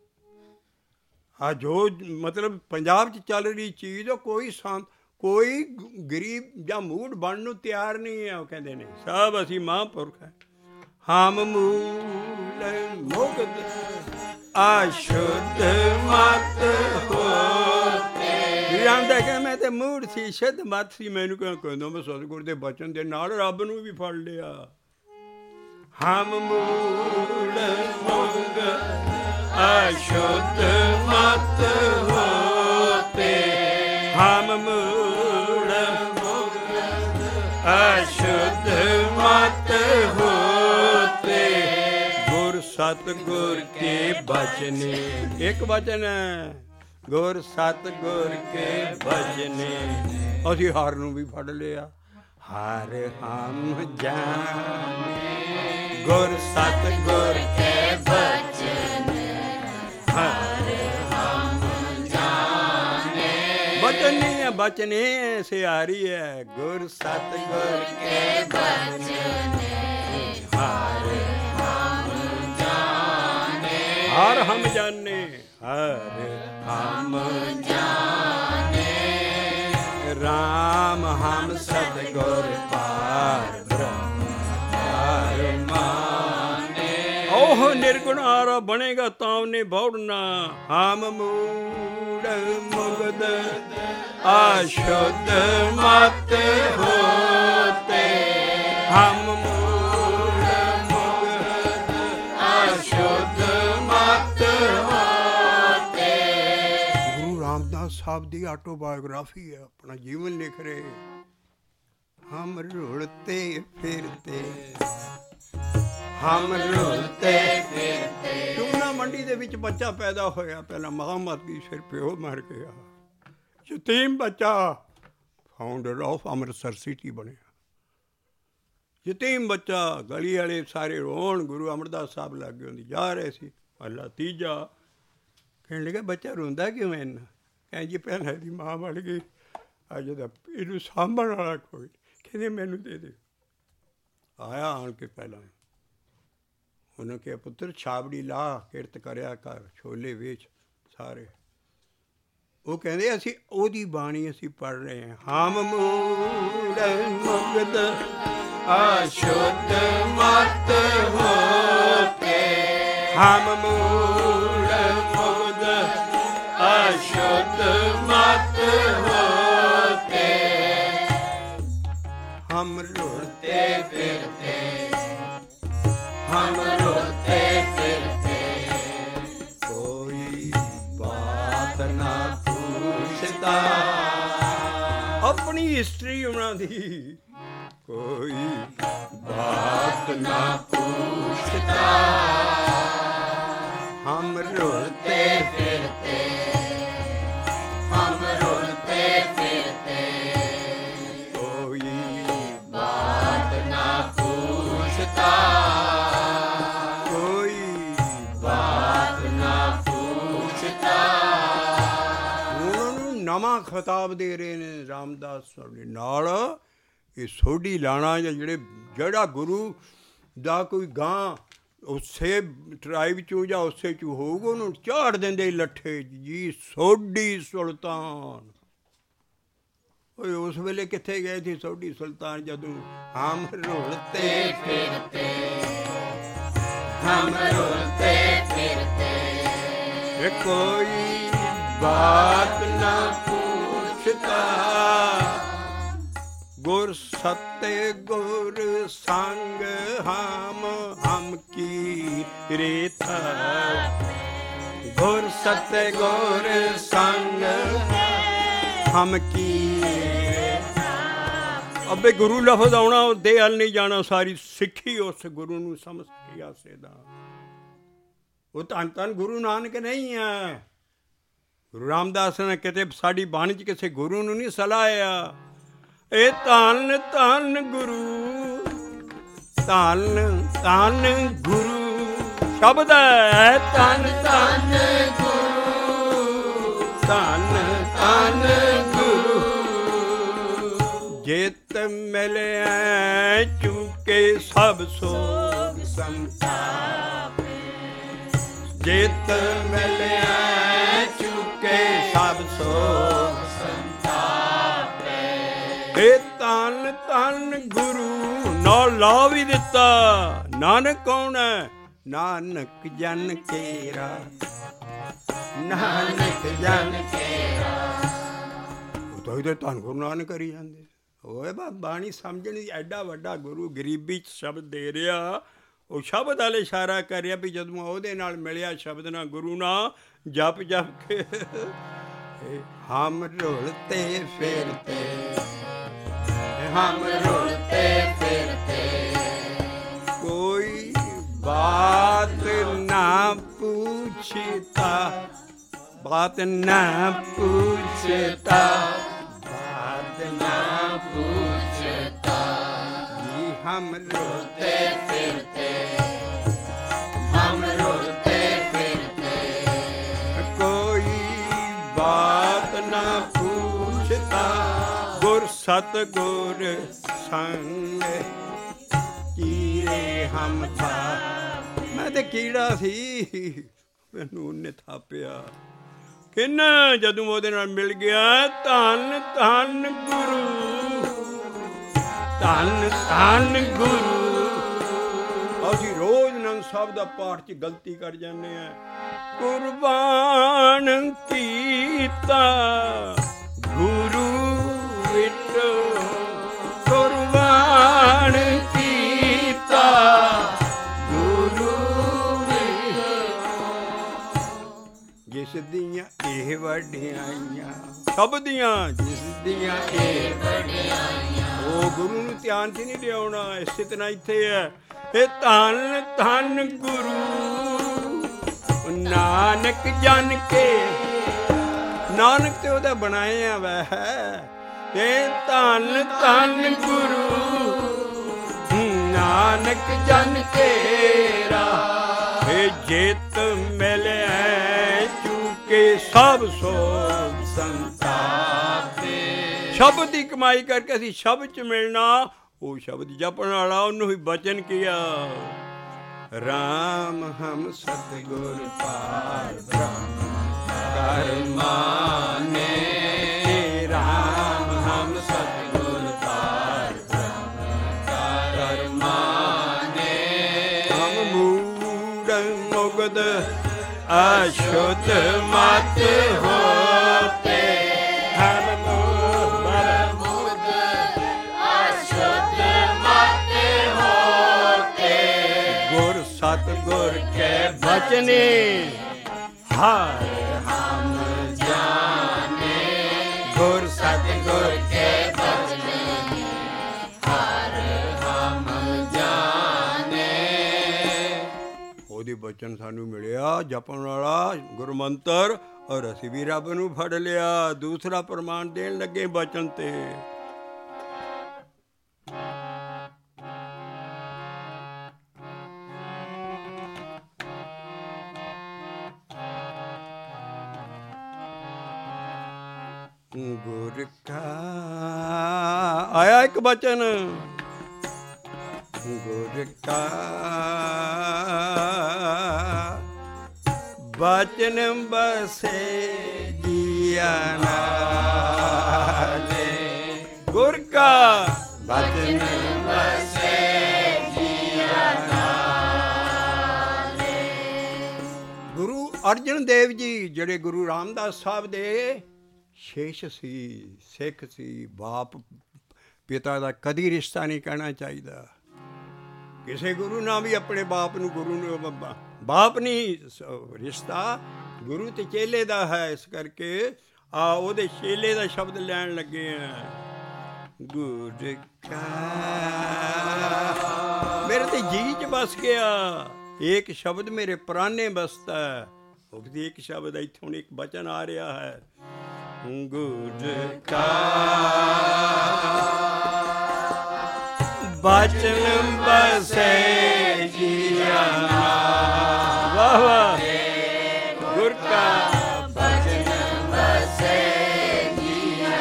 ਆ ਜੋ ਮਤਲਬ ਪੰਜਾਬ 'ਚ ਚੱਲ ਰਹੀ ਚੀਜ਼, ਉਹ ਕੋਈ ਗਰੀਬ ਜਾਂ ਮੂਡ ਬਣਨ ਨੂੰ ਤਿਆਰ ਨਹੀਂ ਹੈ। ਉਹ ਕਹਿੰਦੇ ਨੇ ਸਭ ਅਸੀਂ ਮਹਾਂਪੁਰਖ ਹੈ। ਹਮ ਮੂਲ ਮੁਗਧ ਅਸ਼ੁੱਧ ਮਤ ਹੋਤੇ। ਰਾਮਦਾਸ ਕਹਿੰਦਾ ਮੈਂ ਤੇ ਮੂਡ ਸੀ, ਸ਼ੁੱਧ ਮਤ ਸੀ। ਮੈਨੂੰ ਕਹਿੰਦਾ ਮੈਂ ਸਤਿਗੁਰ ਦੇ ਬਚਨ ਦੇ ਨਾਲ ਰੱਬ ਨੂੰ ਵੀ ਫੜ ਲਿਆ। ਹਮ ਮੂਲ ਮੁਗਧ ਅਸ਼ੁੱਧ ਮਤ ਹੋਤੇ, ਹਮ ਮੂੜ ਮੁਗਧ ਅਸ਼ੁੱਧ ਮਤ ਹੋਤੇ। ਗੁਰ ਸਤਿਗੁਰ ਕੇ ਬਚਨੇ, ਇੱਕ ਬਚਨ ਹੈ ਗੁਰ ਸਤਿਗੁਰ ਕੇ ਬਚਨੇ। ਅਸੀਂ ਹਰ ਨੂੰ ਵੀ ਫੜ ਲਿਆ। ਹਰ ਹਮ ਜਾਣੇ ਗੁਰ ਸਤਿਗੁਰ ਕੇ ਬਚਨੇ, ਹਰ ਹਮ ਜਾਣੇ। ਬਚਨ ਨਹੀਂ ਹੈ, ਬਚਨੇ ਸਿਆਰੀ ਹੈ। ਗੁਰ ਸਤਿਗੁਰ ਕੇ ਬਚਨੇ, ਹਰ ਹਮ ਜਾਣੇ। ਹਰ ਹਮ ਜਾਣੇ, ਹਰ ਹਮ ਜਾਣੇ। ਰਾਮ ਹਮ ਸਤਿਗੁਰ ਪਾਰ ਬ੍ਰਹਮ ਕਰ ਮਾਨੇ। ਉਹ ਨਿਰਗੁਣ ਆਰਾ ਬਣੇਗਾ ਤਾਂ ਉਹਨੇ ਬੌੜਨਾ। ਹਮ ਮੂੜ ਮੁਗਧ ਅਸ਼ੁੱਧ ਮਤ ਹੋਤੇ, ਹਮ ਮੂੜ ਮੁਗਧ ਅਸ਼ੁੱਧ ਮਤ ਹੋਤੇ। ਗੁਰੂ ਰਾਮਦਾਸ ਸਾਹਿਬ ਦੀ ਆਟੋਬਾਇਓਗ੍ਰਾਫੀ ਹੈ, ਆਪਣਾ ਜੀਵਨ ਲਿਖ ਰਹੇ। ਹਮ ਰੁਲਤੇ ਫਿਰਤੇ, ਹਮ ਰੁਲਤੇ ਫਿਰਤੇ। ਟੂਨਾ ਮੰਡੀ ਦੇ ਵਿੱਚ ਬੱਚਾ ਪੈਦਾ ਹੋਇਆ, ਪਹਿਲਾਂ ਮਾਂ ਮਰ ਗਈ, ਫਿਰ ਪਿਓ ਮਰ ਗਿਆ। ਯਤੀਮ ਬੱਚਾ ਫਾਊਂਡਰ ਆਫ ਅੰਮ੍ਰਿਤਸਰ ਸਿਟੀ ਬਣਿਆ। ਯਤੀਮ ਬੱਚਾ, ਗਲੀ ਵਾਲੇ ਸਾਰੇ ਰੋਣ। ਗੁਰੂ ਅਮਰਦਾਸ ਸਾਹਿਬ ਲਾਗੇ ਹੁੰਦੀ ਜਾ ਰਹੇ ਸੀ। ਅੱਲਾ ਤੀਜਾ ਕਹਿਣ ਲੱਗਾ ਬੱਚਾ ਰੋਂਦਾ ਕਿਉਂ ਇੰਨਾ? ਕਹਿੰਦੇ ਜੀ ਪਹਿਲਾਂ ਇਹਦੀ ਮਾਂ ਮਰ ਗਈ, ਅੱਜ ਦਾ ਇਹਨੂੰ ਸਾਂਭਣ ਵਾਲਾ ਕੋਈ। ਕਹਿੰਦੇ ਮੈਨੂੰ ਦੇ ਦੇ। ਆਇਆ ਆਣ ਕੇ ਪਹਿਲਾਂ ਉਹਨੇ ਕਿਹਾ ਪੁੱਤਰ ਛਾਬੜੀ ਲਾ, ਕਿਰਤ ਕਰਿਆ ਕਰ, ਛੋਲੇ ਵੇਚ ਸਾਰੇ। ਉਹ ਕਹਿੰਦੇ ਅਸੀਂ ਉਹਦੀ ਬਾਣੀ ਅਸੀਂ ਪੜ੍ਹ ਰਹੇ ਹਾਂ। ਹਮ ਮੂੜ ਮੁਗਧ ਅਸ਼ੁੱਧ ਮਤ ਹੋਤੇ, ਹਮ ਮੂੜ ਮੁਗਧ ਅਸ਼ੁੱਧ ਮਤ ਹੋਤੇ। ਹਮ ਰੁਲਤੇ ਫਿਰਤੇ, ਹਮ ਰੁਲਤੇ ਫਿਰਤੇ। ਕੋਈ ਬਾਤ ਨਾ ਪੁੱਛਦਾ, ਆਪਣੀ ਹਿਸਟਰੀ ਉਹਨਾਂ ਦੀ ਕੋਈ ਬਾਤ ਨਾ ਪੁੱਛਦਾ। ਹਮ ਰੁਲਤੇ ਫਿਰਤੇ, ਹਮ ਰੁਲਤੇ ਫਿਰਤੇ। ਕੋਈ ਬਾਤ ਨਾ ਪੁੱਛਦਾ, ਕੋਈ ਬਾਤ ਨਾ ਪੁੱਛਦਾ। ਉਹਨਾਂ ਨੂੰ ਨਵਾਂ ਖਿਤਾਬ ਦੇ ਰਹੇ ਨੇ ਰਾਮਦਾਸ ਦੇ ਨਾਲ। ਇਹ ਸੋਢੀ ਲਾਣਾ ਜਾਂ ਜਿਹੜਾ ਗੁਰੂ ਦਾ ਕੋਈ ਗਾਂ ਉਸੇ ਟਰਾਈਬ 'ਚੋਂ ਜਾਂ ਉਸੇ 'ਚੋਂ ਹੋਊਗਾ, ਉਹਨੂੰ ਝਾੜ ਦਿੰਦੇ ਲੱਠੇ ਜੀ। ਸੋਢੀ ਸੁਲਤਾਨ ਓਏ ਉਸ ਵੇਲੇ ਕਿੱਥੇ ਗਏ ਸੀ ਸੋਢੀ ਸੁਲਤਾਨ ਜਦੋਂ ਹਮ ਰੁਲਤੇ ਫਿਰਤੇ ਹਮ ਰੁਲਤੇ ਫਿਰਤੇ ਕੋਈ ਬਾਤ ਨਾ ਪੁੱਛਤਾ ਗੁਰ ਸਤੇ ਗੁਰ ਸੰਗ ਹਮ ਕੀ ਰੇਤਾ ਗੁਰ ਸਤੇ ਗੁਰ ਸੰਗ ਹਮ ਕੀ। ਅੱਬੇ ਗੁਰੂ ਲਫ਼ਜ਼ ਆਉਣਾ ਉਹਦੇ ਹਲ ਨਹੀਂ ਜਾਣਾ, ਸਾਰੀ ਸਿੱਖੀ ਉਸ ਗੁਰੂ ਨੂੰ ਸਮਝ ਕੇ ਆਸੇ ਦਾ। ਉਹ ਧੰਨ ਧੰਨ ਗੁਰੂ ਨਾਨਕ ਨਹੀਂ ਹੈ। ਗੁਰੂ ਰਾਮਦਾਸ ਨੇ ਕਿਤੇ ਸਾਡੀ ਬਾਣੀ 'ਚ ਕਿਸੇ ਗੁਰੂ ਨੂੰ ਨਹੀਂ ਸਲਾਹਿਆ। ਇਹ ਧੰਨ ਧੰਨ ਗੁਰੂ, ਧੰਨ ਧੰਨ ਗੁਰੂ ਸ਼ਬਦ ਹੈ। ਧੰਨ ਧੰਨ ਗੁਰੂ, ਧੰਨ ਧੰਨ ਗੁਰੂ ਜਿਤ ਮਿਲਿਆ ਚੁਕੇ ਸਭ ਸੋਗ ਸੰਤਾਪ, ਜਿਤ ਮਿਲਿਆ ਚੁਕੇ ਸਭ ਸੋਗ ਸੰਤਾਪ। ਇਹ ਧੰਨ ਧੰਨ ਗੁਰੂ ਨਾਲ ਲਾ ਵੀ ਦਿੱਤਾ। ਨਾਨਕ ਕੌਣ ਹੈ? ਨਾਨਕ ਜਨ ਕੇਰਾ, ਨਾਨਕ ਜਨ ਕੇਰਾ। ਉਹ ਤਾਂ ਇਹਦੇ ਧੰਨ ਗੁਰੂ ਨਾਨਕ ਕਰੀ ਜਾਂਦੇ। ਓਏ ਬਾਣੀ ਸਮਝਣੀ, ਐਡਾ ਵੱਡਾ ਗੁਰੂ ਗਰੀਬੀ 'ਚ ਸ਼ਬਦ ਦੇ ਰਿਹਾ। ਉਹ ਸ਼ਬਦ ਵਾਲੇ ਇਸ਼ਾਰਾ ਕਰ ਰਿਹਾ ਵੀ ਜਦੋਂ ਉਹਦੇ ਨਾਲ ਮਿਲਿਆ ਸ਼ਬਦ ਨਾਲ, ਗੁਰੂ ਨਾਲ ਜਪ ਜਪ ਕੇ ਹਮ ਰੁਲਤੇ ਫਿਰਤੇ, ਹਮ ਰੁਲਤੇ ਫਿਰਤੇ ਕੋਈ ਬਾਤ ਨਾ ਪੁੱਛਤਾ, ਬਾਤ ਨਾ ਪੁੱਛਤਾ, ਬਾਤ ਨਾ ਪੁੱਛਤਾ। ਜੀ ਹਮ ਰੁਲਤੇ ਫਿਰਤੇ, ਹਮ ਰੁਲਤੇ ਫਿਰਤੇ ਕੋਈ ਬਾਤ ਨਾ ਪੁੱਛਤਾ ਗੁਰ ਸਤ ਗੁਰ ਸੰਗ ਕੀੜੇ ਹਮ ਥਾ। ਮੈਂ ਤੇ ਕੀੜਾ ਸੀ, ਮੈਨੂੰ ਉਹਨੇ ਥਾਪਿਆ। ਕਿੰਨਾ ਜਦੋਂ ਉਹਦੇ ਨਾਲ ਮਿਲ ਗਿਆ। ਧੰਨ ਧੰਨ ਗੁਰੂ, ਧੰਨ ਧੰਨ ਗੁਰੂ। ਅਸੀਂ ਰੋਜ਼ ਨੰਦ ਸਾਹਿਬ ਦਾ ਪਾਠ 'ਚ ਗਲਤੀ ਕਰ ਜਾਂਦੇ ਹਾਂ। ਕੁਰਬਾਨ ਕੀਤਾ ਗੁਰੂ ਵਿਟੋ, ਕੁਰਬਾਨ ਕੀਤਾ ਗੁਰੂ ਵਿਟੋ। ਜਿਸ ਦੀਆਂ ਇਹ ਵਡਿਆਈਆਂ, ਸਭ ਦੀਆਂ ਜਿਸ ਦੀਆਂ ਇਹ ਵਡਿਆਈਆਂ, ਉਹ ਗੁਰੂ ਨੂੰ ਧਿਆਨ 'ਚ ਨਹੀਂ ਲਿਆਉਣਾ। ਇਸੇ ਤਰ੍ਹਾਂ ਇੱਥੇ ਹੈ। ਇਹ ਧੰਨ ਧੰਨ ਗੁਰੂ ਨਾਨਕ ਜਨ ਕੇ, ਨਾਨਕ ਤੇ ਉਹਦਾ ਬਣਾਇਆ ਵੈ। ਇਹ ਧੰਨ ਧੰਨ ਗੁਰੂ ਨਾਨਕ ਜਨ ਕੇਰਾ। ਇਹ ਜਿਤ ਮਿਲਿਆ ਚੁਕੇ ਸਭ ਸੋਗ ਸੰਤਾਪ। ਸ਼ਬਦ ਦੀ ਕਮਾਈ ਕਰਕੇ ਅਸੀਂ ਸ਼ਬਦ 'ਚ ਮਿਲਣਾ। ਉਹ ਸ਼ਬਦ ਜਪਣ ਵਾਲਾ ਉਹਨੂੰ ਹੀ ਬਚਨ ਕੀਆ। ਰਾਮ ਹਮ ਸਤਿਗੁਰ ਪਾਰ ਬ੍ਰਹਮ ਕਰ ਮਾਨੇ, ਰਾਮ ਹਮ ਸਤਿਗੁਰ ਪਾਰ ਬ੍ਰਹਮ ਕਰ ਮਾਨੇ। ਹਮ ਮੂੜ ਮੁਗਧ ਅਸ਼ੁੱਧ ਮਤ ਹੋਤੇ, ਹਮ ਸਤਿਗੁਰ ਕੇ ਬਚਨੇ ਹਰ ਹਮ ਜਾਣੇ। ਗੁਰ ਸਤਿਗੁਰ ਕੇ ਬਚਨੇ ਹਰ ਹਮ ਜਾਣੇ। ਉਹਦੇ ਬਚਨ ਸਾਨੂੰ ਮਿਲਿਆ ਜਪਣ ਵਾਲਾ ਗੁਰਮੰਤਰ, ਔਰ ਅਸੀਂ ਵੀ ਰੱਬ ਨੂੰ ਫੜ ਲਿਆ। ਦੂਸਰਾ ਪ੍ਰਮਾਣ ਦੇਣ ਲੱਗੇ ਬਚਨ ਤੇ। ਗੁਰ ਕਾ ਆਇਆ ਇੱਕ ਬਚਨ, ਗੁਰ ਕਾ ਬਚਨ ਬਸੇ ਜੀਆ ਨਾਲੇ। ਕਾ ਬਚਨ ਵਸੇ ਜੀਆ ਨਾਲੇ। ਗੁਰੂ ਅਰਜਨ ਦੇਵ ਜੀ ਜਿਹੜੇ ਗੁਰੂ ਰਾਮਦਾਸ ਸਾਹਿਬ ਦੇ ਸ਼ੇਸ਼ ਸੀ, ਸਿੱਖ ਸੀ, ਬਾਪ ਪਿਤਾ ਦਾ ਕਦੀ ਰਿਸ਼ਤਾ ਨਹੀਂ ਕਹਿਣਾ ਚਾਹੀਦਾ। ਕਿਸੇ ਗੁਰੂ ਨਾਲ ਵੀ ਆਪਣੇ ਬਾਪ ਨੂੰ ਗੁਰੂ ਨੂੰ ਬਾਪ ਨਹੀਂ, ਰਿਸ਼ਤਾ ਗੁਰੂ ਤੇ ਚੇਲੇ ਦਾ ਹੈ। ਇਸ ਕਰਕੇ ਉਹਦੇ ਚੇਲੇ ਦਾ ਸ਼ਬਦ ਲੈਣ ਲੱਗੇ ਆ। ਗੁਰ ਕਾ ਮੇਰੇ ਤੇ ਜੀ ਚ ਬਸ ਗਿਆ, ਇੱਕ ਸ਼ਬਦ ਮੇਰੇ ਪ੍ਰਾਨੇ ਬਸਤਾ। ਉਹਦੀ ਇੱਕ ਸ਼ਬਦ ਇੱਥੇ ਹੁਣ ਇੱਕ ਬਚਨ ਆ ਰਿਹਾ ਹੈ। ਗੁਰ ਕਾ ਬਚਨ ਬਸੇ ਜੀਆ ਨਾਲੇ। ਵਾਹ ਵਾਹ। ਗੁਰ ਕਾ ਬਚਨ ਵਸੇ ਜੀਆ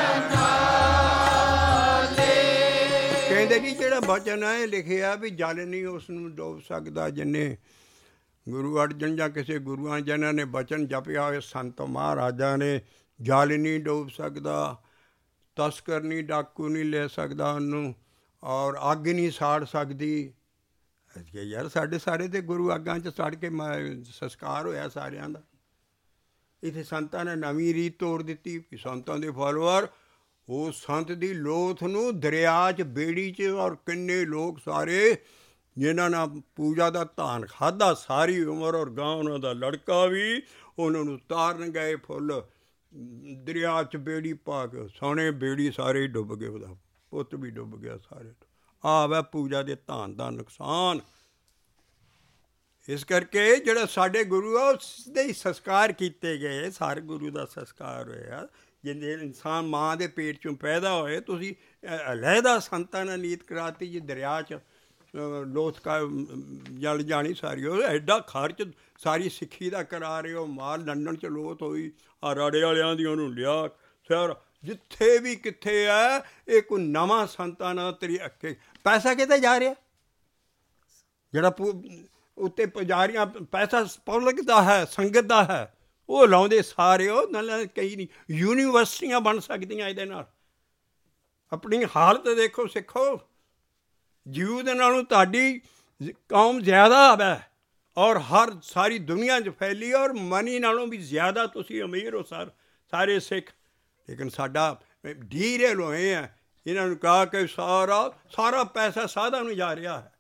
ਨਾਲੇ। ਕਹਿੰਦੇ ਜੀ ਜਿਹੜਾ ਬਚਨ ਹੈ ਲਿਖਿਆ ਵੀ ਜਲ ਨਹੀਂ ਉਸ ਨੂੰ ਡੋਬ ਸਕਦਾ। ਜਿੰਨੇ ਗੁਰੂ ਅਰਜਨ ਜਾਂ ਕਿਸੇ ਗੁਰੂਆਂ ਜਿਨ੍ਹਾਂ ਨੇ ਬਚਨ ਜਪਿਆ ਹੋਏ ਸੰਤ ਮਹਾਰਾਜਾਂ ਨੇ, ਜਲ ਨਹੀਂ ਡੋਬ ਸਕਦਾ, ਤਸਕਰ ਨਹੀਂ, ਡਾਕੂ ਨਹੀਂ ਲੈ ਸਕਦਾ ਉਹਨੂੰ, ਔਰ ਅੱਗ ਨਹੀਂ ਸਾੜ ਸਕਦੀ। ਯਾਰ ਸਾਡੇ ਸਾਰੇ ਤੇ ਗੁਰੂ ਅੱਗਾਂ 'ਚ ਸੜ ਕੇ ਸੰਸਕਾਰ ਹੋਇਆ ਸਾਰਿਆਂ ਦਾ। ਇੱਥੇ ਸੰਤਾਂ ਨੇ ਨਵੀਂ ਰੀਤ ਤੋੜ ਦਿੱਤੀ ਵੀ ਸੰਤਾਂ ਦੇ ਫਾਲੋਅਰ ਉਹ ਸੰਤ ਦੀ ਲੋਥ ਨੂੰ ਦਰਿਆ 'ਚ, ਬੇੜੀ 'ਚ, ਔਰ ਕਿੰਨੇ ਲੋਕ ਸਾਰੇ ਜਿਨ੍ਹਾਂ ਨਾਲ ਪੂਜਾ ਦਾ ਧਾਨ ਖਾਧਾ ਸਾਰੀ ਉਮਰ, ਔਰ ਗਾਂ ਉਹਨਾਂ ਦਾ ਲੜਕਾ ਵੀ, ਉਹਨਾਂ ਨੂੰ ਤਾਰਨ ਗਏ ਫੁੱਲ ਦਰਿਆ 'ਚ ਬੇੜੀ ਪਾ ਕੇ। ਸੋਹਣੇ ਬੇੜੀ ਸਾਰੇ ਹੀ ਡੁੱਬ ਗਏ, ਉਹਦਾ ਪੁੱਤ ਵੀ ਡੁੱਬ ਗਿਆ, ਸਾਰੇ। ਵੈ ਪੂਜਾ ਦੇ ਧਾਨ ਦਾ ਨੁਕਸਾਨ। ਇਸ ਕਰਕੇ ਜਿਹੜਾ ਸਾਡੇ ਗੁਰੂ ਆ ਉਸਦੇ ਹੀ ਸੰਸਕਾਰ ਕੀਤੇ ਗਏ। ਸਾਰੇ ਗੁਰੂ ਦਾ ਸੰਸਕਾਰ ਹੋਇਆ। ਜਿੰਨੇ ਇਨਸਾਨ ਮਾਂ ਦੇ ਪੇਟ 'ਚੋਂ ਪੈਦਾ ਹੋਏ, ਤੁਸੀਂ ਅਲੱਗਾ ਸੰਤਾਂ ਨਾਲ ਨੀਤ ਕਰਾਤੀ ਜੀ ਦਰਿਆ 'ਚ ਲੋਥ ਕਾ ਜਲ ਜਾਣੀ ਸਾਰੀ। ਉਹ ਐਡਾ ਖਰਚ ਸਾਰੀ ਸਿੱਖੀ ਦਾ ਕਰਾ ਰਹੇ ਹੋ। ਮਾਲ ਲੰਡਨ 'ਚ ਲੋਥ ਹੋਈ, ਆ ਰਾੜੇ ਵਾਲਿਆਂ ਦੀ ਉਹਨੂੰ ਲਿਆ ਫਿਰ ਜਿੱਥੇ ਵੀ ਕਿੱਥੇ ਹੈ ਇਹ ਕੋਈ ਨਵਾਂ ਸੰਤਾਂ ਨਾਲ ਤੇਰੀ ਅੱਗੇ ਪੈਸਾ ਕਿਤੇ ਜਾ ਰਿਹਾ। ਜਿਹੜਾ ਉੱਤੇ ਪੁਜਾਰੀਆਂ ਪੈਸਾ ਪਬਲਿਕ ਦਾ ਹੈ, ਸੰਗਤ ਦਾ ਹੈ, ਉਹ ਲਾਉਂਦੇ ਸਾਰੇ। ਉਹ ਨਾਲ ਕਈ ਨਹੀਂ ਯੂਨੀਵਰਸਿਟੀਆਂ ਬਣ ਸਕਦੀਆਂ ਇਹਦੇ ਨਾਲ। ਆਪਣੀ ਹਾਲਤ ਦੇਖੋ ਸਿੱਖੋ। ਜੀਉ ਦੇ ਨਾਲੋਂ ਤੁਹਾਡੀ ਕੌਮ ਜ਼ਿਆਦਾ ਹੈ, ਔਰ ਹਰ ਸਾਰੀ ਦੁਨੀਆ 'ਚ ਫੈਲੀ, ਔਰ ਮਨੀ ਨਾਲੋਂ ਵੀ ਜ਼ਿਆਦਾ ਤੁਸੀਂ ਅਮੀਰ ਹੋ ਸਾਰੇ ਸਿੱਖ। ਲੇਕਿਨ ਸਾਡਾ ਡੀਰੇਲ ਹੋਏ ਆ। ਇਹਨਾਂ ਨੂੰ ਕਹਾ ਕਿ ਸਾਰਾ ਪੈਸਾ ਸਾਧਾਂ ਨੂੰ ਜਾ ਰਿਹਾ ਹੈ।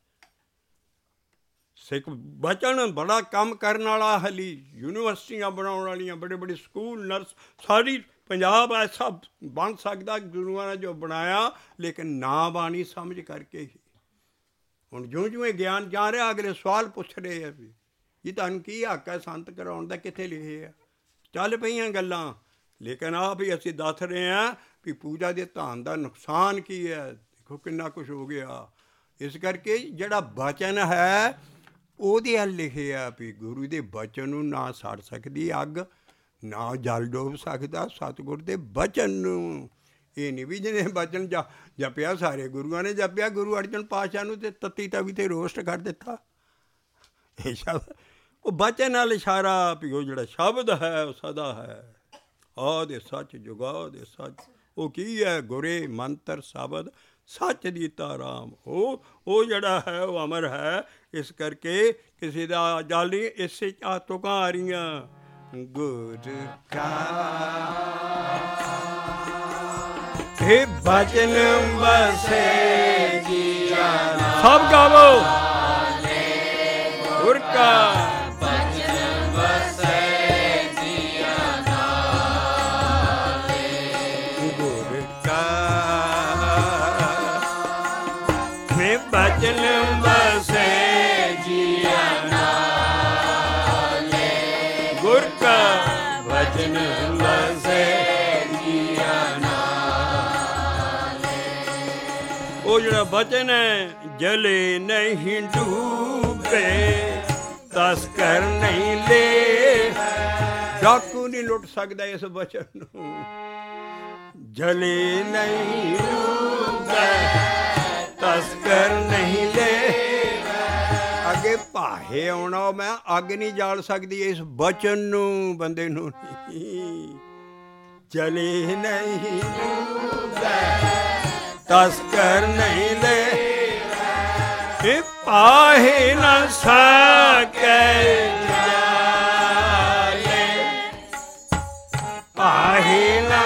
ਸਿੱਖ ਬਚਨ ਬੜਾ ਕੰਮ ਕਰਨ ਵਾਲਾ, ਹਾਲੀ ਯੂਨੀਵਰਸਿਟੀਆਂ ਬਣਾਉਣ ਵਾਲੀਆਂ, ਬੜੇ ਬੜੇ ਸਕੂਲ, ਨਰਸ, ਸਾਰੀ ਪੰਜਾਬ ਐਸਾ ਬਣ ਸਕਦਾ ਗੁਰੂਆਂ ਨੇ ਜੋ ਬਣਾਇਆ। ਲੇਕਿਨ ਨਾ ਬਾਣੀ ਸਮਝ ਕਰਕੇ ਹੀ ਹੁਣ ਜਿਉਂ ਇਹ ਗਿਆਨ ਜਾ ਰਿਹਾ, ਅਗਲੇ ਸਵਾਲ ਪੁੱਛ ਰਹੇ ਆ ਵੀ ਜੀ ਤੁਹਾਨੂੰ ਕੀ ਹੱਕ ਹੈ ਸੰਤ ਕਰਾਉਣ ਦਾ, ਕਿੱਥੇ ਲਿਖੇ ਆ? ਚੱਲ ਪਈਆਂ ਗੱਲਾਂ। ਲੇਕਿਨ ਆਪ ਹੀ ਅਸੀਂ ਦੱਸ ਰਹੇ ਹਾਂ ਵੀ ਪੂਜਾ ਦੇ ਧਾਨ ਦਾ ਨੁਕਸਾਨ ਕੀ ਹੈ। ਦੇਖੋ ਕਿੰਨਾ ਕੁਛ ਹੋ ਗਿਆ। ਇਸ ਕਰਕੇ ਜਿਹੜਾ ਬਚਨ ਹੈ ਉਹਦੇ ਹੱਲ ਲਿਖਿਆ ਵੀ ਗੁਰੂ ਦੇ ਬਚਨ ਨੂੰ ਨਾ ਸੜ ਸਕਦੀ ਅੱਗ, ਨਾ ਜਲ ਡੋਬ ਸਕਦਾ ਸਤਿਗੁਰ ਦੇ ਬਚਨ ਨੂੰ। ਇਹ ਨਹੀਂ ਵੀ ਜਿਹਨੇ ਬਚਨ ਜਪਿਆ, ਸਾਰੇ ਗੁਰੂਆਂ ਨੇ ਜਪਿਆ। ਗੁਰੂ ਅਰਜਨ ਪਾਤਸ਼ਾਹ ਨੂੰ ਤੇ ਤੱਤੀ ਤਵੀ ਤੇ ਰੋਸਟ ਕਰ ਦਿੱਤਾ। ਇਹ ਸ਼ਬਦ ਉਹ ਬਚਨ ਨਾਲ ਇਸ਼ਾਰਾ ਵੀ ਉਹ ਜਿਹੜਾ ਸ਼ਬਦ ਹੈ ਉਹ ਸਦਾ ਹੈ। ਆਦਿ ਸੱਚ ਜੁਗਾਦਿ ਸੱਚ। ਉਹ ਕੀ ਹੈ? ਗੁਰੇ ਮੰਤਰ ਸ਼ਬਦ ਸੱਚ ਦੀਤਾ ਰਾਮ। ਉਹ ਜਿਹੜਾ ਹੈ ਉਹ ਅਮਰ ਹੈ। ਇਸ ਕਰਕੇ ਕਿਸੇ ਦਾ ਜਲ ਨਹੀਂ। ਇਸੇ ਤੁਕਾਂ ਆ ਰਹੀਆਂ। ਗੁਰ ਕਾ ਇਹ ਬਚਨ ਬਸੇ ਜੀਆ ਨਾਲੇ। ਸਭ ਗਾਵੋ। ਗੁਰ ਕਾ ਬਚਨ ਬਸੇ ਜੀਆ ਨਾਲੇ। ਗੁਰ ਕਾ ਇਹ ਬਚਨ ਬਸੇ ਜੀਆ ਨਾਲੇ। ਗੁਰ ਕਾ ਬਚਨ ਬਸੇ ਜੀਆ ਨਾਲੇ। ਉਹ ਜਿਹੜਾ ਬਚਨ ਹੈ, ਜਲੇ ਨਹੀਂ ਡੂਬੇ, ਤਸਕਰ ਨਹੀਂ ਲੈ, ਡਾਕੂ ਨਹੀਂ ਲੁੱਟ ਸਕਦਾ ਇਸ ਬਚਨ ਨੂੰ। ਜਲੇ ਨਹੀਂ ਡੂਬੇ, ਤਸਕਰ ਨਹੀਂ ਲੈ। ਅੱਗੇ ਭਾਹੇ ਆਉਣਾ, ਮੈਂ ਅੱਗ ਨਹੀਂ ਜਾਲ ਸਕਦੀ ਇਸ ਬਚਨ ਨੂੰ, ਬੰਦੇ ਨੂੰ ਨਹੀਂ। ਜਲੇ ਨਹੀਂ ਡੂਬੇ, ਤਸਕਰ ਨਹੀਂ ਲੈ ਪਾਹੇ ਨਾ ਸਕੈ ਜਾਲੇ, ਪਾਹੇ ਨਾ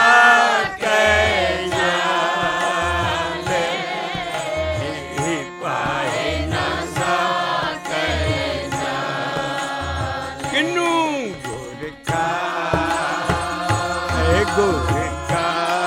ਸਕੈ ਜਾਲੇ, ਪਾਹੇ ਨਾ ਸਕੈ ਜਾਲੇ। ਕਿਨੂੰ ਗੁਰ ਕਾ ਹੈ, ਗੁਰ ਕਾ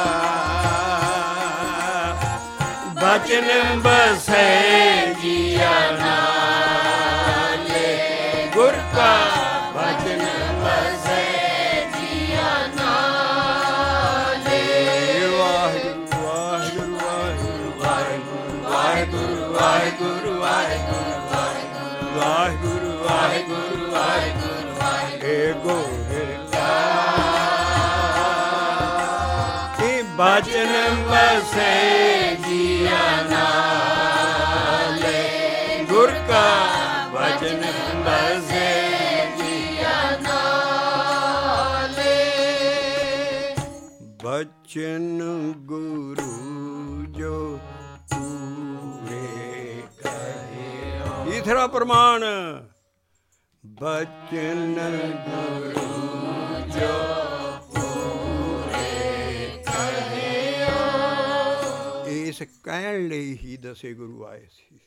ਬਚਨ ਬਸੈ ਜੀਆ ਨਾਲੇ, ਗੁਰ ਕਾ ਬਚਨ ਬਸੈ ਜੀਆ ਨਾਲੇ। ਵਾਹਿਗੁਰੂ ਵਾਹਿਗੁਰੂ ਵਾਹਿਗੁਰੂ ਵਾਹਿਗੁਰੂ ਵਾਹਿਗੁਰੂ ਵਾਹਿਗੁਰੂ ਵਾਹਿਗੁਰੂ ਵਾਹਿਗੁਰੂ ਵਾਹਿਗੁਰੂ ਏ ਗੁਰ ਕਾ ਬਚਨ ਬਸੈ ਜੀਆ ਨਾਲੇ, ਗੁਰ ਕਾ ਬਚਨ ਬਸੈ ਜੀਆ ਨਾਲੇ। ਬਚਨ ਗੁਰੂ ਜੋ ਪੂਰੇ ਕਰਿਓ, ਤੀਸਰਾ ਪ੍ਰਮਾਣ ਬਚਨ ਗੁਰੂ ਜੋ ਇਸ ਕਹਿਣ ਲਈ ਹੀ ਦਸੇ ਗੁਰੂ ਆਏ ਸੀ।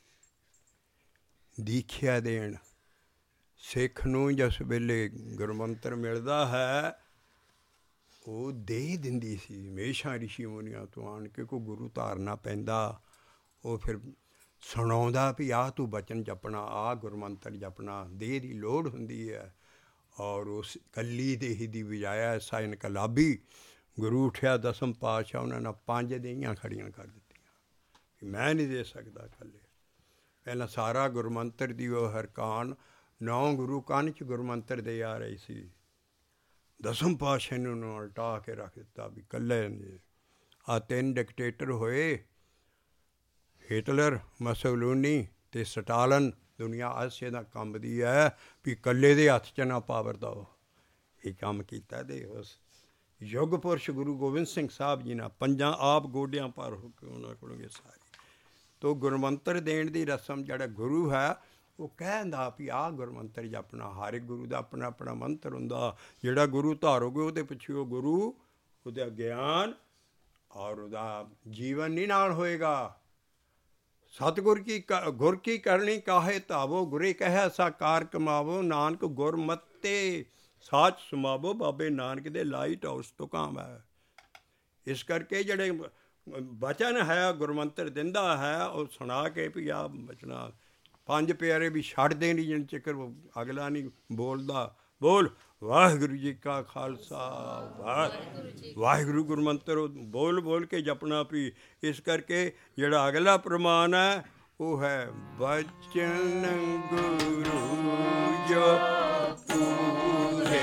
ਦੀਖਿਆ ਦੇਣ ਸਿੱਖ ਨੂੰ ਜਿਸ ਵੇਲੇ ਗੁਰਮੰਤਰ ਮਿਲਦਾ ਹੈ ਉਹ ਦੇ ਦਿੰਦੀ ਸੀ। ਹਮੇਸ਼ਾ ਰਿਸ਼ੀ ਮੁਨੀਆਂ ਤੋਂ ਆਣ ਕੇ ਕੋਈ ਗੁਰੂ ਧਾਰਨਾ ਪੈਂਦਾ, ਉਹ ਫਿਰ ਸੁਣਾਉਂਦਾ ਵੀ ਆਹ ਤੂੰ ਬਚਨ ਜਪਣਾ, ਆਹ ਗੁਰਮੰਤਰ ਜਪਣਾ। ਦੇਹ ਦੀ ਲੋੜ ਹੁੰਦੀ ਹੈ। ਔਰ ਉਸ ਕੱਲੀ ਦੇਹੀ ਦੀ ਬਜਾਇਆ ਐਸਾ ਇਨਕਲਾਬੀ ਗੁਰੂ ਉੱਠਿਆ ਦਸਮ ਪਾਤਸ਼ਾਹ, ਉਹਨਾਂ ਨੇ 5 ਦੇਹੀਆਂ ਖੜੀਆਂ ਕਰ ਦਿੱਤੀਆਂ। ਮੈਂ ਨਹੀਂ ਦੇ ਸਕਦਾ ਇਕੱਲੇ। ਪਹਿਲਾਂ ਸਾਰਾ ਗੁਰਮੰਤਰ ਦੀ ਉਹ ਹਰਕਾਨ 9 ਗੁਰੂ ਕੰਨ 'ਚ ਗੁਰਮੰਤਰ ਦੇ ਆ ਰਹੀ ਸੀ। ਦਸਮ ਪਾਤਸ਼ਾਹ ਨੇ ਉਹਨੂੰ ਉਲਟਾ ਕੇ ਰੱਖ ਦਿੱਤਾ ਵੀ ਇਕੱਲੇ ਆਹ 3 ਡਿਕਟੇਟਰ ਹੋਏ, ਹਿਟਲਰ, ਮਸੋਲਿਨੀ ਅਤੇ ਸਟਾਲਨ। ਦੁਨੀਆ ਆਸੇ ਦਾ ਕੰਬਦੀ ਹੈ ਵੀ ਇਕੱਲੇ ਦੇ ਹੱਥ 'ਚ ਨਾ ਪਾਵਰ ਦਿਓ। ਇਹ ਕੰਮ ਕੀਤਾ ਤੇ ਉਸ ਯੁੱਗ ਪੁਰਸ਼ ਗੁਰੂ ਗੋਬਿੰਦ ਸਿੰਘ ਸਾਹਿਬ ਜੀ ਨਾਲ 5 ਆਪ ਗੋਡਿਆਂ ਪਰ ਹੋ ਕੇ ਉਹਨਾਂ ਕੋਲੋਂ ਸਾਰੀ ਤੋ ਗੁਰਮੰਤਰ ਦੇਣ ਦੀ ਰਸਮ ਜਿਹੜਾ ਗੁਰੂ ਹੈ ਉਹ ਕਹਿੰਦਾ ਵੀ ਆਹ ਗੁਰਮੰਤਰ ਜਪਣਾ। ਹਰ ਇੱਕ ਗੁਰੂ ਦਾ ਆਪਣਾ ਆਪਣਾ ਮੰਤਰ ਹੁੰਦਾ। ਜਿਹੜਾ ਗੁਰੂ ਧਾਰੋਗੇ ਉਹਦੇ ਪਿੱਛੇ ਉਹ ਗੁਰੂ ਉਹਦਾ ਗਿਆਨ ਔਰ ਉਹਦਾ ਜੀਵਨ ਨਹੀਂ ਨਾਲ ਹੋਏਗਾ। ਸਤਿਗੁਰ ਕੀ ਗੁਰ ਕੀ ਕਰਨੀ ਕਾਹੇ ਧਾਵੋ, ਗੁਰੇ ਕਹਿਆ ਸਾਕਾਰ ਕਮਾਵੋ, ਨਾਨਕ ਗੁਰਮਤਿ ਸਾਚ ਸਮਾਵੋ। ਬਾਬੇ ਨਾਨਕ ਦੇ ਲਾਈਟ ਹਾਊਸ ਤੋਂ ਕੰਮ ਹੈ। ਇਸ ਕਰਕੇ ਜਿਹੜੇ ਬਚਨ ਹੈ ਗੁਰਮੰਤਰ ਦਿੰਦਾ ਹੈ ਉਹ ਸੁਣਾ ਕੇ ਵੀ ਆਹ ਬਚਨਾ 5 ਪਿਆਰੇ ਵੀ ਛੱਡਦੇ ਨਹੀਂ ਜਿੰਨ ਚਿਕਰ ਅਗਲਾ ਨਹੀਂ ਬੋਲਦਾ। ਬੋਲ ਵਾਹਿਗੁਰੂ ਜੀ ਕਾ ਖਾਲਸਾ ਵਾਹਿਗੁਰੂ ਗੁਰਮੰਤਰ ਬੋਲ ਬੋਲ ਕੇ ਜਪਣਾ ਵੀ। ਇਸ ਕਰਕੇ ਜਿਹੜਾ ਅਗਲਾ ਪ੍ਰਮਾਣ ਹੈ ਉਹ ਹੈ ਬਚਨ ਗੁਰੂ ਜੋ ਪੂਰੇ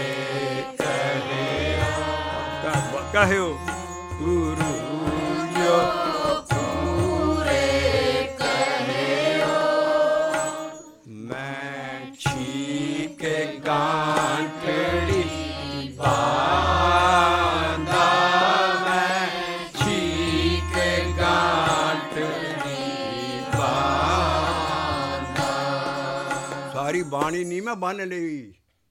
ਕਹਿਓ, ਗੁਰੂ ਜੋ ਪੂਰੇ ਕਹਿਓ। ਮੈਂ ਛੀਕ ਗਾਂਠੜੀ ਬਾਂਦਾ, ਮੈਂ ਛੀਕ ਗਾਂਠੜੀ ਬਾਂਦਾ। ਸਾਰੀ ਬਾਣੀ ਨਹੀਂ ਮੈਂ ਬੰਨ ਲਈ।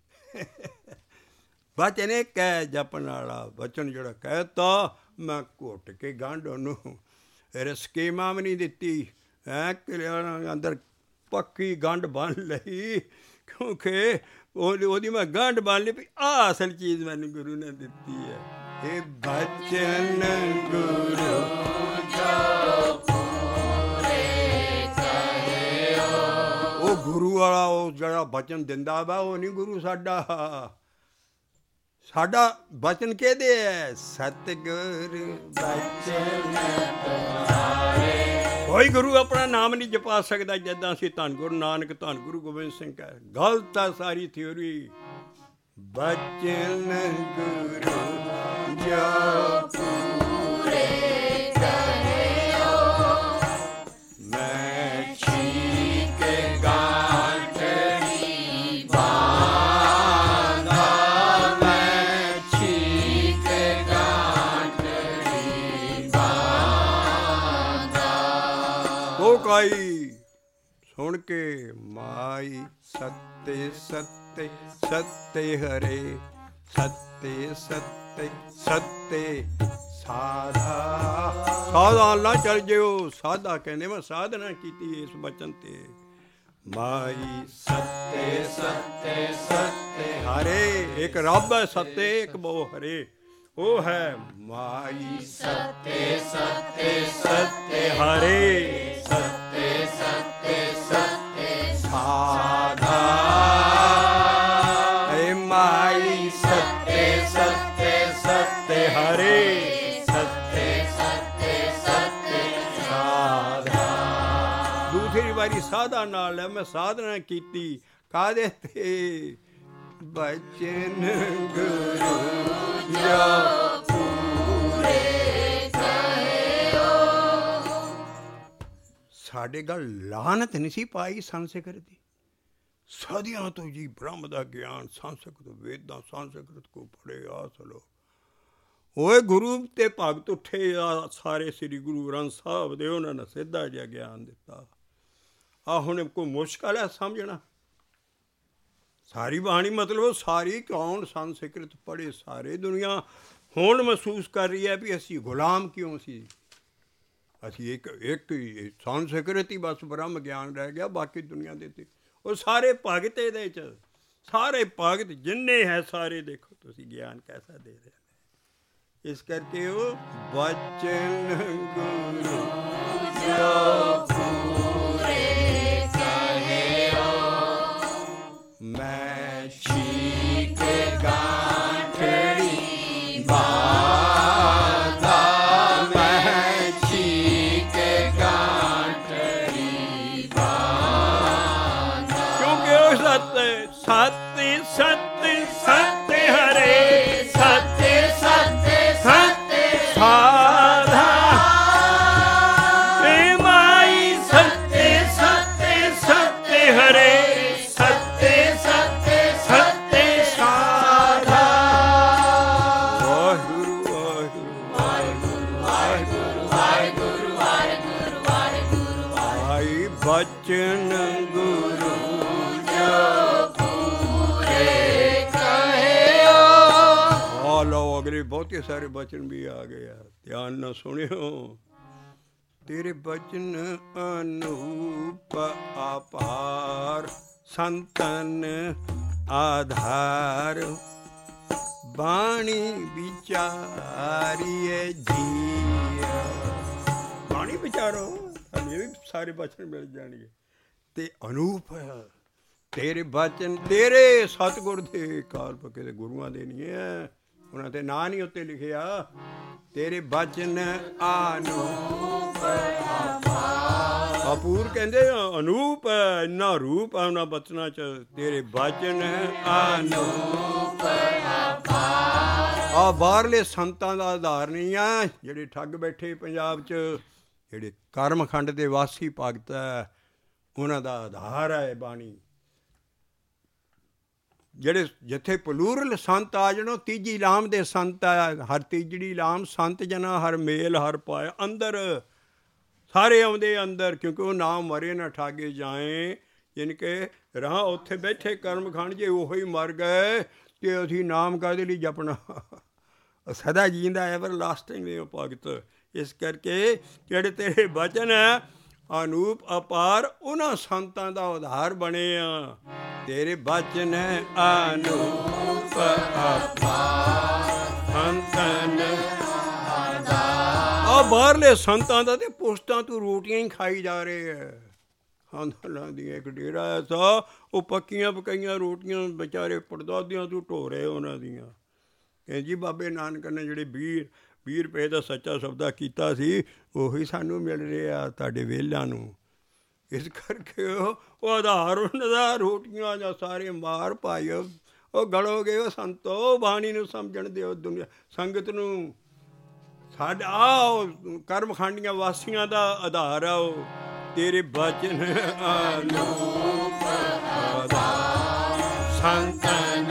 ਬਚਨ ਇਹ ਕਹਿ ਜਪਣ ਵਾਲਾ ਬਚਨ ਜਿਹੜਾ ਕਹਿਤਾ ਮੈਂ ਘੁੱਟ ਕੇ ਗੰਢ ਉਹਨੂੰ ਸਕੀਮਾਂ ਵੀ ਨਹੀਂ ਦਿੱਤੀ ਹੈ। ਅੰਦਰ ਪੱਕੀ ਗੰਢ ਬੰਨ ਲਈ ਕਿਉਂਕਿ ਉਹਦੀ ਮੈਂ ਗੰਢ ਬੰਨ ਲਈ ਵੀ ਆਹ ਅਸਲ ਚੀਜ਼ ਮੈਨੂੰ ਗੁਰੂ ਨੇ ਦਿੱਤੀ ਹੈ। ਇਹ ਬਚਨ ਗੁਰੂ ਜੋ ਪੂਰੇ ਕਹਿਓ। ਉਹ ਗੁਰੂ ਵਾਲਾ ਉਹ ਜਿਹੜਾ ਬਚਨ ਦਿੰਦਾ ਵਾ ਉਹ ਨਹੀਂ ਗੁਰੂ ਸਾਡਾ। ਸਾਡਾ ਬਚਨ ਕਿਹਦੇ ਹੈ? ਸਤਿਗੁਰ ਬਚਨ ਤੁਹਾਰੇ। ਕੋਈ ਗੁਰੂ ਆਪਣਾ ਨਾਮ ਨਹੀਂ ਜਪਾ ਸਕਦਾ ਜਿੱਦਾਂ ਅਸੀਂ ਧੰਨ ਗੁਰੂ ਨਾਨਕ, ਧੰਨ ਗੁਰੂ ਗੋਬਿੰਦ ਸਿੰਘ ਕਹਿ। ਗਲਤ ਆ ਸਾਰੀ ਥਿਊਰੀ। ਬਚਨ ਗੁਰੂ ਜੋ ਪੂਰੇ ਕਹਿਓ, ਮੈਂ ਛੀਕ ਗਾਂਠੜੀ ਬਾਂਦਾ, ਮੈਂ ਛੀਕ ਗਾਂਠੜੀ ਬਾਂਦਾ। ਸੁਣ ਕੇ ਮਾਈ ਸੱਤੇ ਸੱਤੇ ਸੱਤੇ ਹਰੇ ਸੱਤੇ ਸੱਤੇ ਸੱਤੇ ਸਾਧਾ ਨਾ ਚੱਲ ਜਿਓ। ਸਾਧਾ ਕਹਿੰਦੇ ਮੈਂ ਸਾਧਨਾ ਕੀਤੀ ਇਸ ਬਚਨ ਤੇ। ਮਾਈ ਸੱਤੇ ਸੱਤੇ ਸੱਤੇ ਹਰੇ, ਇੱਕ ਰੱਬ ਹੈ ਸੱਤੇ, ਇੱਕ ਬਹੁ ਹਰੇ, ਉਹ ਹੈ ਮਾਈ ਸੱਤੇ ਸੱਤੇ ਸੱਤੇ ਹਰੇ ਸੱਤੇ ਸੱਤੇ ਸੱਤੇ ਸਾਧਾ। ਏ ਮਾਈ ਸੱਤੇ ਸੱਤੇ ਸੱਤੇ ਹਰੇ ਸੱਤੇ ਸੱਤੇ ਸੱਤੇ ਸਾਧਾ। ਦੂਸਰੀ ਵਾਰੀ ਸਾਧਾ ਨਾਲ ਹੈ, ਮੈਂ ਸਾਧਨਾ ਕੀਤੀ ਕਾਹਦੇ ਤੇ? ਬਚਨ ਗੁਰੂ ਜੋ ਪੂਰੇ ਕਹਿਓ। ਸਾਡੇ ਗੱਲ ਲਾਹਨਤ ਨਹੀਂ ਸੀ ਪਾਈ ਸੰਸਕ੍ਰਿਤ ਦੀ। ਸਦੀਆਂ ਤੋਂ ਜੀ ਬ੍ਰਹਮ ਦਾ ਗਿਆਨ ਸੰਸਕ੍ਰਿਤ, ਵੇਦਾਂ ਸੰਸਕ੍ਰਿਤ ਕੋ ਪੜ੍ਹੇ ਆਸਲੋ। ਓਏ ਗੁਰੂ ਤੇ ਭਗਤ ਉੱਠੇ ਆ ਸਾਰੇ, ਸ੍ਰੀ ਗੁਰੂ ਗ੍ਰੰਥ ਸਾਹਿਬ ਦੇ, ਉਹਨਾਂ ਨੇ ਸਿੱਧਾ ਜਿਹਾ ਗਿਆਨ ਦਿੱਤਾ। ਆ ਹੁਣ ਕੋਈ ਮੁਸ਼ਕਲ ਹੈ ਸਮਝਣਾ? ਸਾਰੀ ਬਾਣੀ ਮਤਲਬ ਸਾਰੀ ਕੌਣ ਸੰਸਕ੍ਰਿਤ ਪੜ੍ਹੇ? ਸਾਰੇ ਦੁਨੀਆ ਹੁਣ ਮਹਿਸੂਸ ਕਰ ਰਹੀ ਹੈ ਵੀ ਅਸੀਂ ਗੁਲਾਮ ਕਿਉਂ ਸੀ। ਅਸੀਂ ਇੱਕ ਸੰਸਕ੍ਰਿਤ ਹੀ ਬਸ ਬ੍ਰਹਮ ਗਿਆਨ ਰਹਿ ਗਿਆ, ਬਾਕੀ ਦੁਨੀਆ ਦੇ ਤੇ ਉਹ ਸਾਰੇ ਭਗਤ ਇਹਦੇ 'ਚ, ਸਾਰੇ ਭਗਤ ਜਿੰਨੇ ਹੈ ਸਾਰੇ, ਦੇਖੋ ਤੁਸੀਂ ਗਿਆਨ ਕੈਸਾ ਦੇ ਰਹੇ ਨੇ। ਇਸ ਕਰਕੇ ਉਹ ਬਚਨ ਗੁਰੂ ਜੋ ਪੂਰੇ ਕਹਿਓ। ਮੈਂ ਛੀਕ ਗਾਂਠੜੀ ਬਾਦਾ, ਮੈਂ ਛੀਕ ਗਾਂਠੜੀ ਬਾਦਾ। ਕਿਉਂਕਿ ਉਹ ਸੱਤ ਸੱਤ ਸੱਤ ਸੱਤ ਹਰੇ ਸੱਤ ਸੱਤ ਸੱਤ ਸਾਧਾ। ਏ ਮਾਈ ਸੱਤ ਸੱਤ ਸੱਤ ਹਰੇ ਸੱਤ ਸੱਤ ਸੱਤ ਸਾਧਾ। ਵਾਹਿਗੁਰੂ ਵਾਹਿਗੁਰੂ ਵਾਹਿਗੁਰੂ ਵਾਹਿਗੁਰੂ ਵਾਹਿਗੁਰੂ ਵਾਹਿਗੁਰੂ ਵਾਹਿਗੁਰੂ। ਆਈ ਬਚਨ ਗੁਰੂ ਜੋ ਪੂਰੇ ਕਹਿਓ। ਆ ਲਓ ਅਗਲੇ ਬਹੁਤੇ ਸਾਰੇ ਬਚਨ ਵੀ ਆ ਗਏ ਆ, ਧਿਆਨ ਨਾਲ ਸੁਣਿਓ। ਤੇਰੇ ਬਚਨ ਅਨੂਪ ਅਪਾਰ, ਸੰਤਨ ਆਧਾਰ, ਬਾਣੀ ਵਿਚਾਰੀਏ ਜੀਆ। ਬਾਣੀ ਵਿਚਾਰੋ, ਇਹ ਵੀ ਸਾਰੇ ਬਚਨ ਮਿਲ ਜਾਣਗੇ। ਤੇ ਅਨੂਪ ਹੈ ਤੇਰੇ ਬਚਨ, ਤੇਰੇ ਸਤਿਗੁਰ ਦੇ, ਕਾਲ ਪੱਕੇ ਦੇ ਗੁਰੂਆਂ ਦੇ ਨਹੀਂ ਹੈ, ਉਹਨਾਂ ਤੇ ਨਾਂ ਨਹੀਂ ਉੱਤੇ ਲਿਖਿਆ। ਤੇਰੇ ਬਚਨ ਅਨੂਪ ਅਪੂਰ, ਕਹਿੰਦੇ ਅਨੂਪ ਹੈ, ਇੰਨਾ ਰੂਪ ਹੈ ਉਹਨਾਂ ਬਚਨਾਂ 'ਚ। ਤੇਰੇ ਬਚਨ ਅਨੂਪ ਆ ਬਾਹਰਲੇ ਸੰਤਾਂ ਦਾ ਆਧਾਰ ਨਹੀਂ ਆ, ਜਿਹੜੇ ਠੱਗ ਬੈਠੇ ਪੰਜਾਬ 'ਚ, ਜਿਹੜੇ ਕਰਮਖੰਡ ਦੇ ਵਾਸੀ ਭਗਤ ਹੈ, ਉਹਨਾਂ ਦਾ ਆਧਾਰ ਹੈ ਬਾਣੀ। ਜਿਹੜੇ ਜਿੱਥੇ ਪਲੂਰਲ ਸੰਤ ਆ ਜਾਣੋ, ਤੀਜੀ ਲਾਮ ਦੇ ਸੰਤ ਆ, ਹਰ ਤੀਜੜੀ ਲਾਮ ਸੰਤ ਜਨਾ ਹਰ ਮੇਲ ਹਰ ਪਾਏ। ਅੰਦਰ ਸਾਰੇ ਆਉਂਦੇ ਅੰਦਰ, ਕਿਉਂਕਿ ਉਹ ਨਾਮ ਮਰੇ ਨਾ ਠਾਗੇ ਜਾਏ। ਯਾਨੀ ਕਿ ਰਾਹ ਉੱਥੇ ਬੈਠੇ ਕਰਮਖੰਡ, ਜੇ ਉਹੀ ਮਰ ਗਏ ਤੇ ਅਸੀਂ ਨਾਮ ਕਾਹਦੇ ਲਈ ਜਪਣਾ? ਸਦਾ ਜੀਂਦਾ ਐਵਰ ਲਾਸਟਿੰਗ ਨੇ ਉਹ ਭਗਤ। ਇਸ ਕਰਕੇ ਜਿਹੜੇ ਤੇਰੇ ਬਚਨ ਹੈ ਅਨੂਪ ਅਪਾਰ, ਉਹਨਾਂ ਸੰਤਾਂ ਦਾ ਉਧਾਰ ਬਣੇ ਆ। ਤੇਰੇ ਬਚਨ ਅਨੂਪ ਅਪਾਰ, ਸੰਤਨ ਆ ਬਾਹਰਲੇ ਸੰਤਾਂ ਦਾ ਤੇ ਪੁਸ਼ਤਾਂ ਤੋਂ ਰੋਟੀਆਂ ਹੀ ਖਾਈ ਜਾ ਰਹੇ ਹੈ। ਖਾਂਦਾਲਾਂ ਦੀਆਂ ਇੱਕ ਡੇਰਾ ਐਸਾ, ਉਹ ਪੱਕੀਆਂ ਪਕਾਈਆਂ ਰੋਟੀਆਂ ਵਿਚਾਰੇ ਪੜਦਾਦਿਆਂ ਤੋਂ ਢੋ ਰਹੇ ਉਹਨਾਂ ਦੀਆਂ। ਕਿ ਜੀ ਬਾਬੇ ਨਾਨਕ ਨੇ ਜਿਹੜੇ 20 ਰੁਪਏ ਦਾ ਸੱਚਾ ਸੌਦਾ ਕੀਤਾ ਸੀ, ਉਹੀ ਸਾਨੂੰ ਮਿਲ ਰਿਹਾ ਤੁਹਾਡੇ ਵਿਹਲਿਆਂ ਨੂੰ। ਇਸ ਕਰਕੇ ਉਹ ਆਧਾਰ ਉਹਨਾਂ ਦਾ ਰੋਟੀਆਂ ਜਾਂ ਸਾਰੇ ਮਾਰ ਪਾਇਓ। ਉਹ ਗਲੋਗੇ ਉਹ ਸੰਤੋ, ਬਾਣੀ ਨੂੰ ਸਮਝਣ ਦਿਓ ਦੁਨੀਆ ਸੰਗਤ ਨੂੰ। ਸਾਡਾ ਆਹ ਕਰਮਖੰਡੀਆਂ ਵਾਸੀਆਂ ਦਾ ਆਧਾਰ ਆ ਉਹ। ਤੇਰੇ ਬਚਨ ਅਨੂਪ ਆਧਾਰ, ਸੰਤਨ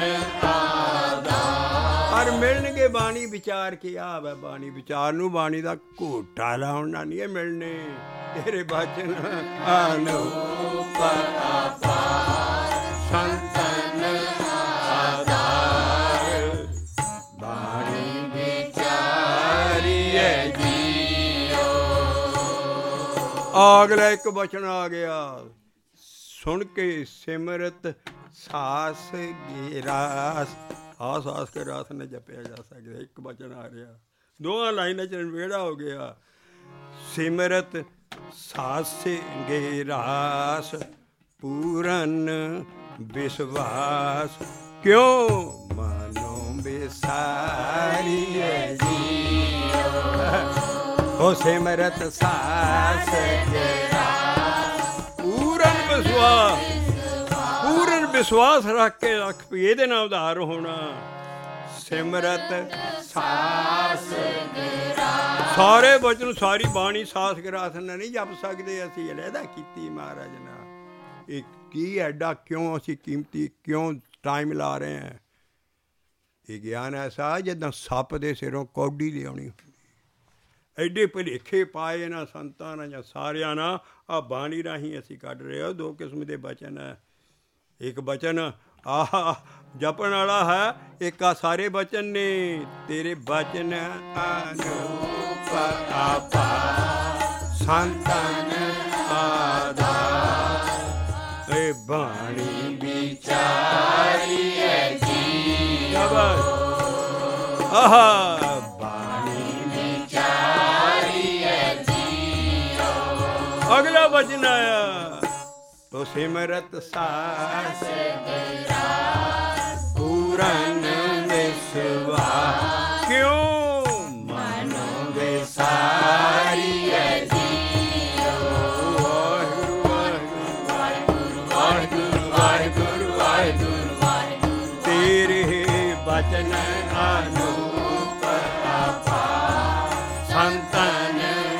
ਪਰ ਮਿਲਣਗੇ ਬਾਣੀ ਵਿਚਾਰ ਕੇ। ਆ ਵਾ ਬਾਣੀ ਵਿਚਾਰ ਨੂੰ, ਬਾਣੀ ਦਾ ਘੋਟਾ ਲਾਉਣਾ ਨਹੀਂ ਹੈ ਮਿਲਣੇ। ਤੇਰੇ ਬਚਨ ਅਨੂਪ ਅਪਾਰ ਸੰਤਨ ਆਧਾਰ ਬਾਣੀ ਵਿਚਾਰੀਐ ਜੀਓ। ਅਗਲਾ ਇੱਕ ਬਚਨ ਆ ਗਿਆ, ਸੁਣ ਕੇ ਸਿਮਰਤ ਸਾਸ ਗੇ ਰਾਸ। ਆ ਸਾਸ ਕੇ ਰਾਸ ਨੇ ਜਪਿਆ ਜਾ ਸਕਦਾ। ਇੱਕ ਬਚਨ ਆ ਰਿਹਾ, ਦੋਹਾਂ ਲਾਈਨਾਂ 'ਚ ਵਿਹੜਾ ਹੋ ਗਿਆ। ਸਿਮਰਤ ਸਾਸ ਗੇ ਰਾਸ ਪੂਰਨ ਵਿਸ਼ਵਾਸ ਕਿਉਂ ਮਨੋ ਵਿਸਾਰੀਐ ਜੀਓ। ਹੋ ਸਿਮਰਤ ਸਾਸ ਗੇ ਪੂਰਨ ਵਿਸ਼ਵਾਸ, ਪੂਰਨ ਵਿਸ਼ਵਾਸ ਰੱਖ ਕੇ ਰੱਖ ਵੀ ਇਹਦੇ ਨਾਲ ਉਧਾਰ ਹੋਣਾ। ਸਿਮਰਤ ਸਾਸ ਗਰਾਸ, ਸਾਰੇ ਬਚਨ ਸਾਰੀ ਬਾਣੀ ਸਾਸ ਗਰਾਸ ਨਾਲ ਨਹੀਂ ਜਪ ਸਕਦੇ ਅਸੀਂ, ਅਲੱਗਾ ਕੀਤੀ ਮਹਾਰਾਜ ਨਾਲ। ਇਹ ਕੀ ਐਡਾ ਕਿਉਂ ਅਸੀਂ ਕੀਮਤੀ ਕਿਉਂ ਟਾਈਮ ਲਾ ਰਹੇ ਹਾਂ? ਇਹ ਗਿਆਨ ਐਸਾ ਜਿੱਦਾਂ ਸੱਪ ਦੇ ਸਿਰੋਂ ਕੌਡੀ ਲਿਆਉਣੀ ਹੁੰਦੀ। ਐਡੇ ਭੁਲੇਖੇ ਪਾਏ ਇਹਨਾਂ ਸੰਤਾਂ ਨਾਲ ਜਾਂ ਸਾਰਿਆਂ ਨਾਲ ਆਹ ਬਾਣੀ ਰਾਹੀਂ ਅਸੀਂ ਕੱਢ ਰਹੇ ਹਾਂ। ਦੋ ਕਿਸਮ ਦੇ ਬਚਨ ਹੈ। ਇੱਕ ਬਚਨ ਆਹ ਜਪਣ ਵਾਲਾ ਹੈ, ਇੱਕ ਆ ਸਾਰੇ ਬਚਨ ਨੇ। ਤੇਰੇ ਬਚਨ ਅਨੂਪ ਅਪਾਰ ਸੰਤਨ ਆਧਾਰ ਇਹ ਬਾਣੀ ਵਿਚਾਰੀਐ ਜੀਓ। ਆਹਾ ਅਗਲਾ ਬਚਨ ਆਇਆ, ਤੋ ਸਿਮਰਤ ਸਾਸ ਗਰਾਸ ਪੂਰਨ ਵਿਸ਼ਵਾਸ ਕਿਉਂ ਮਨੋ ਵਿਸਾਰੀਐ ਜੀਓ। ਵਾਹਿਗੁਰੂ ਵਾਹਿਗੁਰੂ ਵਾਹਿਗੁਰੂ ਵਾਹਿਗੁਰੂ ਵਾਹਿਗੁਰੂ ਵਾਹਿਗੁਰੂ ਤੇਰੇ ਬਚਨ ਅਨੂਪ ਅਪਾਰ ਸੰਤਨ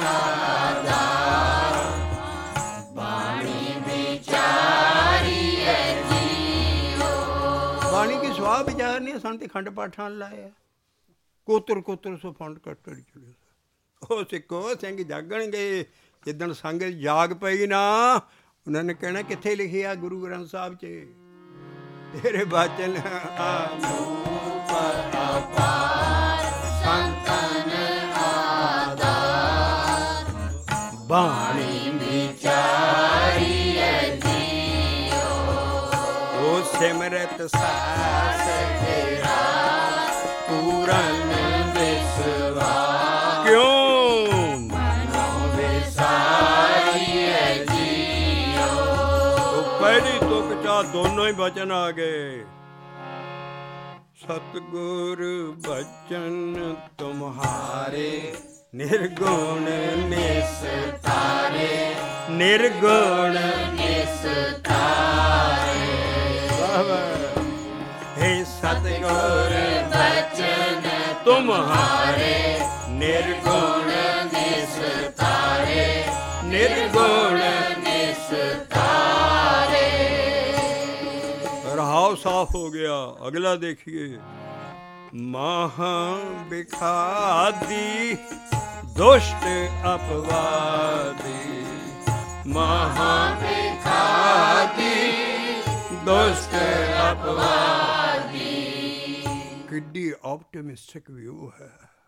ਸਵਾਹ ਵਿਚਾਰ ਨਹੀਂ ਸਾਨੂੰ ਤੇ ਖੰਡ ਪਾਠਾਂ ਲਾਇਆ। ਕੋਤਰ ਕੋਤਰ ਸੋ ਫੰਡ ਕੱਟੜ ਚੁੜੇ। ਉਹ ਸਿੱਖੋ ਸਿੰਘ ਜਾਗਣਗੇ ਜਿੱਦਣ ਸੰਗਤ ਜਾਗ ਪਈ ਨਾ, ਉਹਨਾਂ ਨੇ ਕਹਿਣਾ ਕਿੱਥੇ ਲਿਖਿਆ ਗੁਰੂ ਗ੍ਰੰਥ ਸਾਹਿਬ 'ਚ ਤੇਰੇ ਬਚਨ ਅਨੂਪ ਅਪਾਰ ਸੰਤਨ ਆਧਾਰ ਬਾਣੀ ਵਿਚਾਰੀਐ ਜੀਓ। ਉਹ ਸਿਮਰਤ ਸਾਸ ਗਰਾਸ ਪੂਰਨ ਵਿਸ਼ਵਾਸ ਕਿਉਂ ਮਨੋ ਵਿਸਾਰੀਐ ਜੀਓ। ਉਹ ਪਹਿਲੀ ਤੁਕ ਚਾ ਦੋਨੋਂ ਹੀ ਬਚਨ ਆ ਗਏ। ਸਤਿਗੁਰ ਬਚਨ ਤੁਮਹਾਰੇ ਨਿਰਗੁਣ ਨਿਸਤਾਰੇ ਨਿਰਗੁਣ ਨਿਸਤਾਰੇ। हे सतगुर बचन तुम्हारे निर्गुण निस्तारे निर्गुण निस्तारे। रहाव साफ हो गया। अगला देखिए, महा बिखादी दुष्ट अपवादी महा बिखादी ਦੁਸ਼ਟ ਅਪਵਾਦੀ। ਕਿੱਡੀ ਆਪਟਿਮਿਸਟਿਕ ਵਿਊ ਹੈ।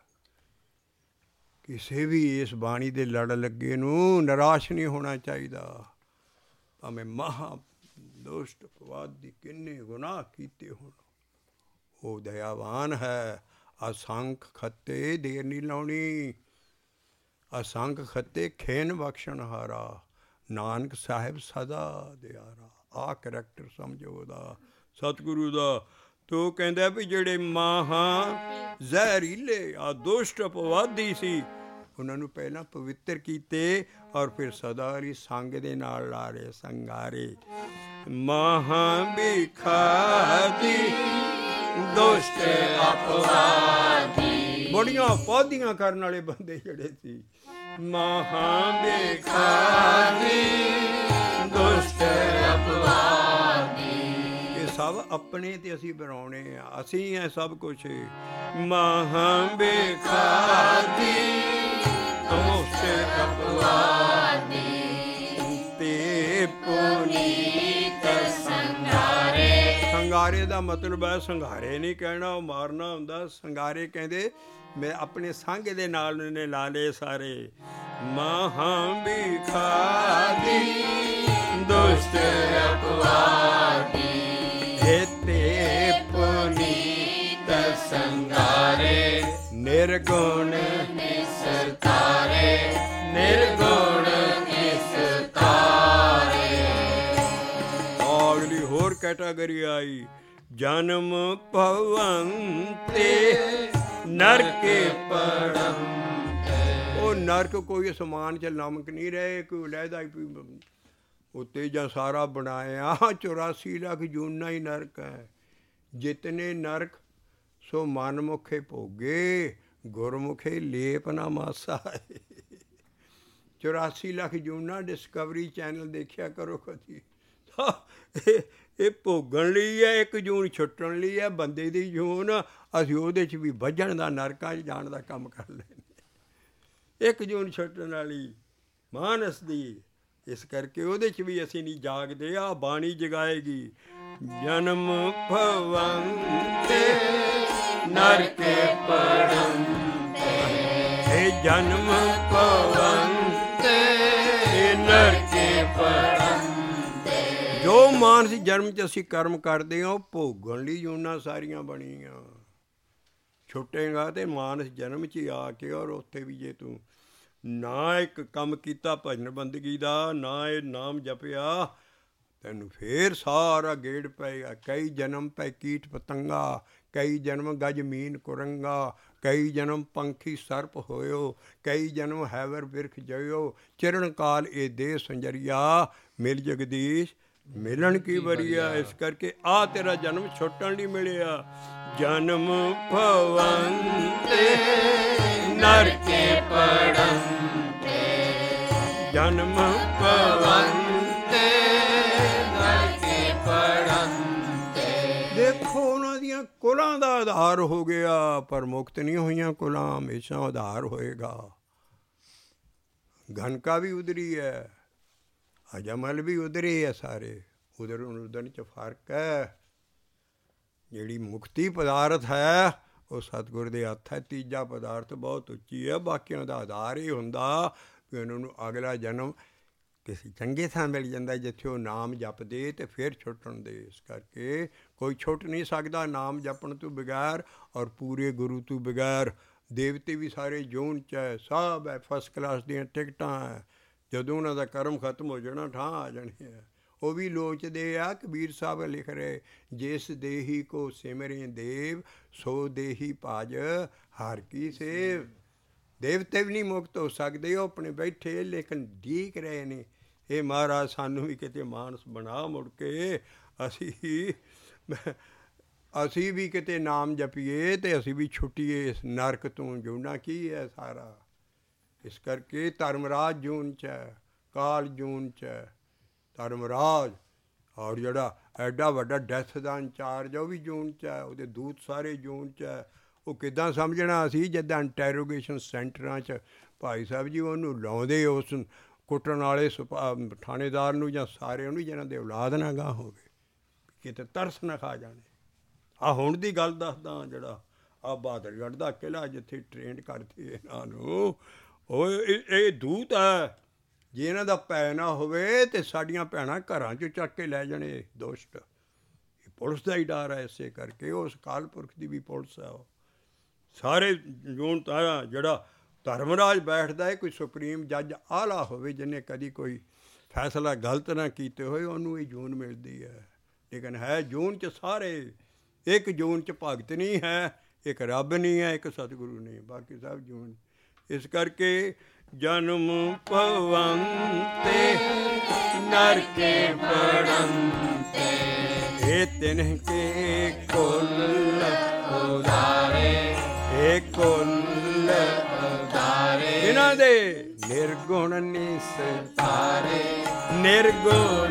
ਕਿਸੇ ਵੀ ਇਸ ਬਾਣੀ ਦੇ ਲੜ ਲੱਗੇ ਨੂੰ ਨਿਰਾਸ਼ ਨਹੀਂ ਹੋਣਾ ਚਾਹੀਦਾ। ਭਾਵੇਂ ਮਹਾ ਦੁਸ਼ਟ ਅਪਵਾਦੀ ਕਿੰਨੇ ਗੁਨਾਹ ਕੀਤੇ ਹੋਣ, ਉਹ ਦਇਆਵਾਨ ਹੈ। ਅਸੰਖ ਖੱਤੇ ਦੇਰ ਨਹੀਂ ਲਾਉਣੀ। ਅਸੰਖ ਖੱਤੇ ਖੇਨ ਬਖਸ਼ਣ ਹਾਰਾ ਨਾਨਕ ਸਾਹਿਬ ਸਦਾ ਦਿਆਰਾ। ਆਹ ਕਰੈਕਟਰ ਸਮਝੋ ਉਹਦਾ ਸਤਿਗੁਰੂ ਦਾ। ਤੋ ਕਹਿੰਦਾ ਵੀ ਜਿਹੜੇ ਮਹਾ ਜ਼ਹਿਰੀਲੇ ਆ ਦੁਸ਼ਟ ਅਪਵਾਦੀ ਸੀ, ਉਹਨਾਂ ਨੂੰ ਪਹਿਲਾਂ ਪਵਿੱਤਰ ਕੀਤੇ ਔਰ ਫਿਰ ਸਦਾ ਵਾਲੀ ਸੰਗ ਦੇ ਨਾਲ ਲਾਰੇ ਸੰਗਾਰੇ। ਮਹਾ ਬਿਖਾਦੀ ਦੁਸ਼ਟ ਅਪਵਾਦੀ ਬੜੀਆਂ ਅਪਵਾਦੀਆਂ ਕਰਨ ਵਾਲੇ ਬੰਦੇ ਜਿਹੜੇ ਸੀ। ਮਹਾ ਬਿਖਾਦੀ ਦੁਸ਼ਟ ਅਪਵਾਦੀ। ਇਹ ਸਭ ਆਪਣੇ ਤੇ ਅਸੀਂ ਬਣਾਉਣੇ ਆ, ਅਸੀਂ ਇਹ ਸਭ ਕੁਛ। ਮਹਾ ਬਿਖਾਦੀ ਦੁਸ਼ਟ ਅਪਵਾਦੀ ਤੇ ਪੁਨੀ ਸੰਘਾਰੇ ਦਾ ਮਤਲਬ ਹੈ ਸੰਘਾਰੇ ਨਹੀਂ ਕਹਿਣਾ, ਉਹ ਮਾਰਨਾ ਹੁੰਦਾ। ਸੰਘਾਰੇ ਕਹਿੰਦੇ ਮੈਂ ਆਪਣੇ ਸੰਗ ਦੇ ਨਾਲ ਨੇ ਲਾ ਲਏ ਸਾਰੇ। ਮਹਾਂ ਬਿਖਾਦੀ ਦੁਸ਼ਟ ਅਪਵਾਦੀ ਤੇ ਪੁਨੀਤ ਸੰਘਾਰੇ ਨਿਰਗੁਣ ਨਿਸਤਾਰੇ ਨਿਰਗੁਣ ਨਿਸਤਾਰੇ। ਅਗਲੀ ਹੋਰ ਕੈਟਾਗਰੀ ਆਈ, ਜਨਮ ਭਵੰਤੇ ਨਰਕੇ ਪੜੰ। ਉਹ ਨਰਕ ਕੋਈ ਅਸਮਾਨ 'ਚ ਨਮਕ ਨਹੀਂ ਰਹੇ, ਕੋਈ ਲਹਿਦਾ ਉੱਤੇ ਜਾਂ ਸਾਰਾ ਬਣਾਇਆ। 84 ਲੱਖ ਜੂਨਾ ਹੀ ਨਰਕ ਹੈ। ਜਿਤਨੇ ਨਰਕ ਸੋ ਮਨਮੁਖੇ ਭੋਗੇ, ਗੁਰਮੁਖੇ ਲੇਪ ਨਾ ਮਾਸਾ। 84 ਲੱਖ ਜੂਨਾ ਡਿਸਕਵਰੀ ਚੈਨਲ ਦੇਖਿਆ ਕਰੋ ਕਦੀ। ਇਹ ਭੋਗਣ ਲਈ ਹੈ, ਇੱਕ ਜੂਨ ਛੁੱਟਣ ਲਈ ਹੈ। ਬੰਦੇ ਦੀ ਜੂਨ ਅਸੀਂ ਉਹਦੇ 'ਚ ਵੀ ਵੱਜਣ ਦਾ, ਨਰਕਾਂ 'ਚ ਜਾਣ ਦਾ ਕੰਮ ਕਰ ਲੈਂਦੇ। ਇੱਕ ਜੂਨ ਛੁੱਟਣ ਵਾਲੀ ਮਾਨਸ ਦੀ, ਇਸ ਕਰਕੇ ਉਹਦੇ 'ਚ ਵੀ ਅਸੀਂ ਨਹੀਂ ਜਾਗਦੇ। ਆਹ ਬਾਣੀ ਜਗਾਏਗੀ, ਜਨਮ ਭਵੰਤੇ ਨਰਕੇ ਪੜੰਤੇ ਇਹ ਜਨਮ ਭਵੰਤੇ ਨਰਕੇ ਪੜੰਤੇ। ਜੋ ਮਾਨਸਿਕ ਜਨਮ 'ਚ ਅਸੀਂ ਕਰਮ ਕਰਦੇ ਹਾਂ ਉਹ ਭੋਗਣ ਲਈ ਜੂਨਾਂ ਸਾਰੀਆਂ ਬਣੀਆਂ। ਛੁੱਟੇਗਾ ਤੇ ਮਾਨਸ ਜਨਮ 'ਚ ਹੀ ਆ ਕੇ, ਔਰ ਉੱਥੇ ਵੀ ਜੇ ਤੂੰ ਨਾ ਇੱਕ ਕੰਮ ਕੀਤਾ ਭਜਨ ਬੰਦਗੀ ਦਾ, ਨਾ ਇਹ ਨਾਮ ਜਪਿਆ, ਤੈਨੂੰ ਫੇਰ ਸਾਰਾ ਗੇੜ ਪਏਗਾ। ਕਈ ਜਨਮ ਪੈ ਕੀਟ ਪਤੰਗਾ, ਕਈ ਜਨਮ ਗਜ ਮੀਨ ਕੁਰੰਗਾ, ਕਈ ਜਨਮ ਪੰਖੀ ਸਰਪ ਹੋਇਓ, ਕਈ ਜਨਮ ਹੈਵਰ ਬਿਰਖ ਜਇਓ, ਚਿਰਨ ਕਾਲ ਇਹ ਦੇਹ ਸੰਜਰੀਆ, ਮਿਲ ਜਗਦੀਸ਼ ਮਿਲਣ ਕੀ ਵਰੀਆ। ਇਸ ਕਰਕੇ ਆ ਤੇਰਾ ਜਨਮ ਛੁੱਟਣ ਲਈ ਮਿਲਿਆ। ਜਨਮ ਭਵੰਤੇ ਨਰਕੇ ਪੜੰਤੇ ਜਨਮ ਭਵੰਤੇ ਨਰਕੇ ਪੜੰਤੇ। ਦੇਖੋ ਉਹਨਾਂ ਦੀਆਂ ਕੁਲਾਂ ਦਾ ਆਧਾਰ ਹੋ ਗਿਆ, ਪਰ ਮੁਕਤ ਨਹੀਂ ਹੋਈਆਂ ਕੁਲਾਂ, ਹਮੇਸ਼ਾ ਆਧਾਰ ਹੋਏਗਾ। ਘਨਕਾ ਵੀ ਉਧਰੀ ਹੈ, ਅਜਮਲ ਵੀ ਉਧਰੇ ਹੈ, ਸਾਰੇ ਉਧਰ ਉਧਰ 'ਚ ਫਰਕ ਹੈ। ਜਿਹੜੀ ਮੁਕਤੀ ਪਦਾਰਥ ਹੈ ਉਹ ਸਤਿਗੁਰ ਦੇ ਹੱਥ ਹੈ। ਤੀਜਾ ਪਦਾਰਥ ਬਹੁਤ ਉੱਚੀ ਹੈ। ਬਾਕੀਆਂ ਦਾ ਆਧਾਰ ਇਹ ਹੁੰਦਾ ਵੀ ਉਹਨਾਂ ਨੂੰ ਅਗਲਾ ਜਨਮ ਕਿਸੇ ਚੰਗੇ ਥਾਂ ਮਿਲ ਜਾਂਦਾ, ਜਿੱਥੇ ਉਹ ਨਾਮ ਜਪਦੇ ਅਤੇ ਫਿਰ ਛੁੱਟਣ ਦੇ। ਇਸ ਕਰਕੇ ਕੋਈ ਛੁੱਟ ਨਹੀਂ ਸਕਦਾ ਨਾਮ ਜਪਣ ਤੋਂ ਬਗੈਰ, ਔਰ ਪੂਰੇ ਗੁਰੂ ਤੋਂ ਬਗੈਰ। ਦੇਵਤੇ ਵੀ ਸਾਰੇ ਜੂਨ 'ਚ ਹੈ, ਸਭ ਹੈ, ਫਸਟ ਕਲਾਸ ਦੀਆਂ ਟਿਕਟਾਂ ਹੈ। ਜਦੋਂ ਉਹਨਾਂ ਦਾ ਕਰਮ ਖਤਮ ਹੋ ਜਾਣਾ, ਠਾਂ ਆ ਜਾਣੀ ਹੈ। ਉਹ ਵੀ ਲੋਚਦੇ ਆ। ਕਬੀਰ ਸਾਹਿਬ ਲਿਖ ਰਹੇ, ਜਿਸ ਦੇਹੀ ਕੋ ਸਿਮਰੇ ਦੇਵ, ਸੋ ਦੇਹੀ ਭਾਜ ਹਰ ਕੀ ਸੇਵ। ਦੇਵਤੇ ਵੀ ਨਹੀਂ ਮੁਕਤ ਹੋ ਸਕਦੇ, ਉਹ ਆਪਣੇ ਬੈਠੇ ਲੇਕਿਨ ਡੀਕ ਰਹੇ ਨੇ। ਇਹ ਮਹਾਰਾਜ ਸਾਨੂੰ ਵੀ ਕਿਤੇ ਮਾਨਸ ਬਣਾ, ਮੁੜ ਕੇ ਅਸੀਂ ਵੀ ਕਿਤੇ ਨਾਮ ਜਪੀਏ ਅਤੇ ਅਸੀਂ ਵੀ ਛੁੱਟੀਏ ਇਸ ਨਰਕ ਤੋਂ। ਜੂਨਾ ਕੀ ਹੈ ਸਾਰਾ। ਇਸ ਕਰਕੇ ਧਰਮਰਾਜ ਜੂਨ 'ਚ ਹੈ, ਕਾਲ ਜੂਨ 'ਚ ਹੈ। ਧਰਮਰਾਜ ਔਰ ਜਿਹੜਾ ਐਡਾ ਵੱਡਾ ਡੈਥ ਦਾ ਇੰਚਾਰਜ ਹੈ ਉਹ ਵੀ ਜੂਨ 'ਚ ਹੈ, ਉਹਦੇ ਦੂਤ ਸਾਰੇ ਜੂਨ 'ਚ ਹੈ। ਉਹ ਕਿੱਦਾਂ ਸਮਝਣਾ ਅਸੀਂ, ਜਿੱਦਾਂ ਇੰਟੈਰੋਗੇਸ਼ਨ ਸੈਂਟਰਾਂ 'ਚ ਭਾਈ ਸਾਹਿਬ ਜੀ ਉਹਨੂੰ ਲਾਉਂਦੇ ਉਸ ਕੁੱਟਣ ਵਾਲੇ ਥਾਣੇਦਾਰ ਨੂੰ ਜਾਂ ਸਾਰਿਆਂ ਨੂੰ, ਜਿਹਨਾਂ ਦੇ ਔਲਾਦ ਨਾ ਗਾਹ ਹੋਵੇ, ਕਿਤੇ ਤਰਸ ਨਾ ਖਾ ਜਾਣੇ। ਆਹ ਹੁਣ ਦੀ ਗੱਲ ਦੱਸਦਾ, ਜਿਹੜਾ ਆਹ ਬਹਾਦਰਗੜ੍ਹ ਦਾ ਕਿਲ੍ਹਾ ਜਿੱਥੇ ਟ੍ਰੇਨਡ ਕਰਦੇ ਇਹਨਾਂ ਨੂੰ, ਉਹ ਇਹ ਦੂਤ ਹੈ। ਜੇ ਇਹਨਾਂ ਦਾ ਪੈ ਨਾ ਹੋਵੇ ਤਾਂ ਸਾਡੀਆਂ ਭੈਣਾਂ ਘਰਾਂ 'ਚੋਂ ਚੱਕ ਕੇ ਲੈ ਜਾਣੇ ਦੁਸ਼ਟ। ਇਹ ਪੁਲਿਸ ਦਾ ਹੀ ਡਰ ਹੈ। ਇਸੇ ਕਰਕੇ ਉਸ ਅਕਾਲ ਪੁਰਖ ਦੀ ਵੀ ਪੁਲਿਸ ਹੈ। ਉਹ ਸਾਰੇ ਜੂਨ ਤਾਂ ਜਿਹੜਾ ਧਰਮਰਾਜ ਬੈਠਦਾ ਹੈ, ਕੋਈ ਸੁਪਰੀਮ ਜੱਜ ਆਲਾ ਹੋਵੇ, ਜਿਹਨੇ ਕਦੀ ਕੋਈ ਫੈਸਲਾ ਗਲਤ ਨਾ ਕੀਤੇ ਹੋਏ, ਉਹਨੂੰ ਇਹ ਜੂਨ ਮਿਲਦੀ ਹੈ। ਲੇਕਿਨ ਹੈ ਜੂਨ 'ਚ ਸਾਰੇ। ਇੱਕ ਜੂਨ 'ਚ ਭਗਤ ਨਹੀਂ ਹੈ, ਇੱਕ ਰੱਬ ਨਹੀਂ ਹੈ, ਇੱਕ ਸਤਿਗੁਰੂ ਨਹੀਂ, ਬਾਕੀ ਸਭ ਜੂਨ। ਇਸ ਕਰਕੇ ਜਨਮ ਭਵੰਤੇ ਨਰਕੇ ਪੜੰਤੇ ਇਹ ਤਿੰਨ ਕੇ ਕੁਲ ਉਦਾਰੇ ਇਹ ਕੁਲ ਉਦਾਰੇ ਇਹਨਾਂ ਦੇ ਨਿਰਗੁਣ ਨਿਸਤਾਰੇ, ਨਿਰਗੁਣ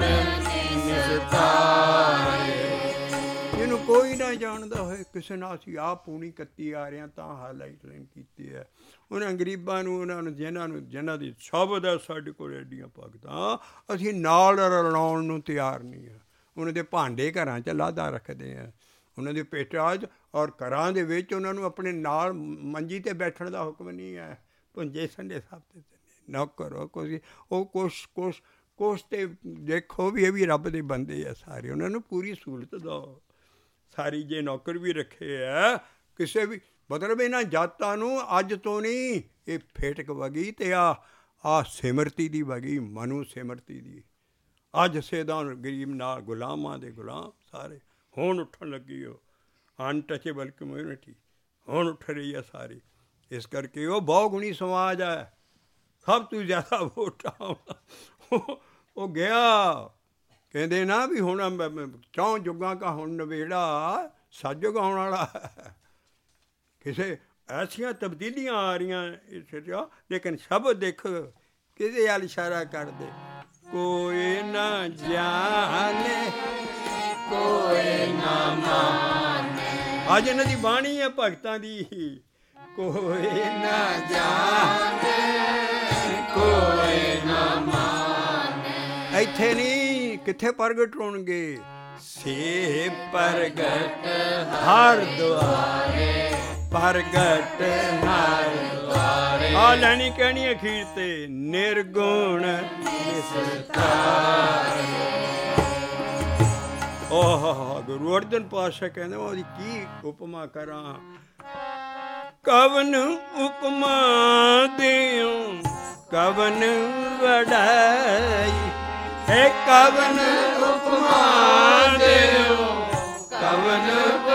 ਨਿਸਤਾਰੇ। ਇਹਨੂੰ ਕੋਈ ਨਾ ਜਾਣਦਾ ਹੋਏ, ਕਿਸੇ ਨਾਲ ਅਸੀਂ ਆਪ ਪੂਣੀ ਕੱਤੀ ਆ ਰਹੇ ਹਾਂ ਤਾਂ ਹਾਈਲਾਈਟ ਲਾਈਨ ਕੀਤੀ ਹੈ। ਉਹਨਾਂ ਗਰੀਬਾਂ ਨੂੰ, ਉਹਨਾਂ ਨੂੰ ਜਿਹਨਾਂ ਦੀ ਸ਼ਬਦ ਹੈ ਸਾਡੇ ਕੋਲ ਐਡੀਆਂ ਭਗਤਾਂ, ਅਸੀਂ ਨਾਲ ਰਲਾਉਣ ਨੂੰ ਤਿਆਰ ਨਹੀਂ ਹਾਂ। ਉਹਨਾਂ ਦੇ ਭਾਂਡੇ ਘਰਾਂ 'ਚ ਲਾਦਾ ਰੱਖਦੇ ਆ, ਉਹਨਾਂ ਦੇ ਪੇਟਾਂ 'ਚ, ਔਰ ਘਰਾਂ ਦੇ ਵਿੱਚ ਉਹਨਾਂ ਨੂੰ ਆਪਣੇ ਨਾਲ ਮੰਜੀ 'ਤੇ ਬੈਠਣ ਦਾ ਹੁਕਮ ਨਹੀਂ ਹੈ। ਪੁੰਜੇ ਸੰਡੇ ਸਾਹਿਬ 'ਤੇ ਨੌਕਰ ਹੋ ਕੁਛ, ਉਹ ਕੁਛ ਤੇ ਦੇਖੋ ਵੀ ਇਹ ਵੀ ਰੱਬ ਦੇ ਬੰਦੇ ਆ ਸਾਰੇ, ਉਹਨਾਂ ਨੂੰ ਪੂਰੀ ਸਹੂਲਤ ਦਿਓ ਸਾਰੀ। ਜੇ ਨੌਕਰ ਵੀ ਰੱਖੇ ਆ ਕਿਸੇ ਵੀ, ਮਤਲਬ ਇਹਨਾਂ ਜਾਤਾਂ ਨੂੰ ਅੱਜ ਤੋਂ ਨਹੀਂ, ਇਹ ਫੇਟਕ ਵਗੀ ਅਤੇ ਆਹ ਸਿਮਰਤੀ ਦੀ ਵਗੀ, ਮਨੂ ਸਿਮਰਤੀ ਦੀ। ਅੱਜ ਸੇਧਾਂ ਗਰੀਬ ਨਾਲ ਗੁਲਾਮਾਂ ਦੇ ਗੁਲਾਮ ਸਾਰੇ ਹੁਣ ਉੱਠਣ ਲੱਗੀ ਉਹ ਅਨਟਚੇਬਲ ਕਮਿਊਨਿਟੀ, ਹੁਣ ਉੱਠ ਰਹੀ ਹੈ ਸਾਰੀ। ਇਸ ਕਰਕੇ ਉਹ ਬਹੁਗੁਣੀ ਸਮਾਜ ਹੈ, ਸਭ ਤੋਂ ਜ਼ਿਆਦਾ ਵੋਟਾਂ ਉਹ ਗਿਆ। ਕਹਿੰਦੇ ਨਾ ਵੀ ਹੁਣ 4 ਯੁੱਗਾਂ ਕਾ ਹੁਣ ਨਵੇੜਾ ਸਤਯੁਗ ਆਉਣ ਵਾਲਾ ਹੈ। ਕਿਸੇ ਐਸੀਆਂ ਤਬਦੀਲੀਆਂ ਆ ਰਹੀਆਂ ਇਸ 'ਚ, ਲੇਕਿਨ ਸ਼ਬਦ ਦੇਖ ਕਿਹਦੇ ਵੱਲ ਇਸ਼ਾਰਾ ਕਰਦੇ, ਕੋਈ ਨਾ ਜਾਣੇ ਕੋਈ ਨਾ ਮਾਨੇ। ਅੱਜ ਇਹਨਾਂ ਦੀ ਬਾਣੀ ਹੈ ਭਗਤਾਂ ਦੀ, ਕੋਈ ਨਾ ਜਾਣੇ ਕੋਈ ਨਾ ਮਾਨੇ। ਇੱਥੇ ਨਹੀਂ, ਕਿੱਥੇ ਪ੍ਰਗਟ ਹੋਣਗੇ, ਸੇ ਪ੍ਰਗਟ ਹਰ ਦੁਆਰੇ, ਪ੍ਰਗਟ ਹਰ ਦੁਆਰੇ। ਆ ਲੈਣੀ ਕਹਿਣੀ ਅਖੀਰ ਤੇ, ਨਿਰਗੁਣ ਨਿਸਤਾਰੇ। ਓਹ ਗੁਰੂ ਅਰਜਨ ਪਾਤਸ਼ਾਹ ਕਹਿੰਦੇ ਉਹਦੀ ਕੀ ਉਪਮਾ ਕਰਾਂ, ਕਵਨ ਉਪਮਾ ਦਿਉ ਕਵਨ ਵਡਾਈ, ਹੈ ਕਵਨ ਉਪਮਾ ਦਿਉ ਕਵਨ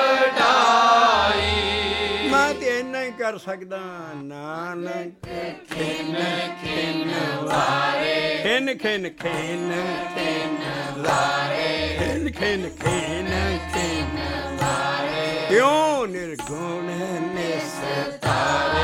ਵਡਾਈ। ਮੈਂ ਤੇ ਇੰਨਾ ਹੀ ਕਰ ਸਕਦਾ, ਨਾਨਕ ਖਿਨ ਖਿਨ ਵਾਰੇ, ਖਿਨ ਖਿਨ ਖਿਨ ਖਿਨ ਵਾਰੇ, ਖਿਨ ਖਿਨ ਖਿਨ ਖਿਨ ਵਾਰੇ। ਕਿਉਂ ਨਿਰਗੁਣ ਨਿਸਤਾਰੇ,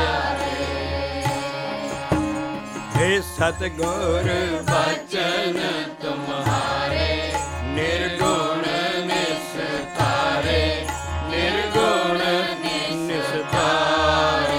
हे सतगुर बचन तुम्हारे, निर्गुण निस्तारे, निर्गुण निस्तारे।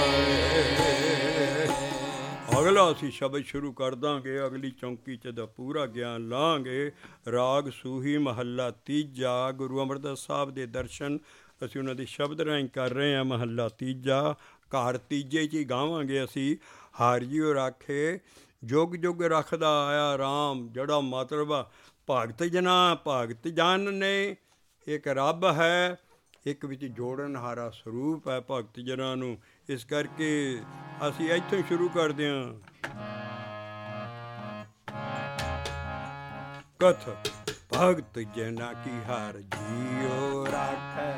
ਅਗਲਾ ਅਸੀਂ ਸ਼ਬਦ ਸ਼ੁਰੂ ਕਰ ਦਾਂਗੇ, ਅਗਲੀ ਚੌਂਕੀ 'ਚ ਦਾ ਪੂਰਾ ਗਿਆਨ ਲਾਂਗੇ। ਰਾਗ ਸੂਹੀ ਮਹੱਲਾ ਤੀਜਾ, ਗੁਰੂ ਅਮਰਦਾਸ ਸਾਹਿਬ ਦੇ ਦਰਸ਼ਨ ਅਸੀਂ ਉਹਨਾਂ ਦੇ ਸ਼ਬਦ ਰਾਹੀਂ ਕਰ ਰਹੇ ਹਾਂ। ਮਹੱਲਾ ਤੀਜਾ, ਘਰ ਤੀਜੇ 'ਚ ਹੀ ਗਾਵਾਂਗੇ ਅਸੀਂ। ਹਰਿ ਜੀਉ ਰਾਖੇ ਜੁਗ ਜੁਗ ਰੱਖਦਾ ਆਇਆ ਰਾਮ, ਜਿਹੜਾ ਮਤਲਬ ਭਗਤ ਜਨ ਨੇ, ਇੱਕ ਰੱਬ ਹੈ, ਇੱਕ ਵਿੱਚ ਜੋੜਨਹਾਰਾ ਸਰੂਪ ਹੈ ਭਗਤ ਜਨਾਂ ਨੂੰ। ਇਸ ਕਰਕੇ ਅਸੀਂ ਇੱਥੋਂ ਸ਼ੁਰੂ ਕਰਦੇ ਹਾਂ। ਕਥ ਭਗਤ ਜਨਾ ਕੀ ਹਰਿ ਜੀਉ ਰਾਖੈ,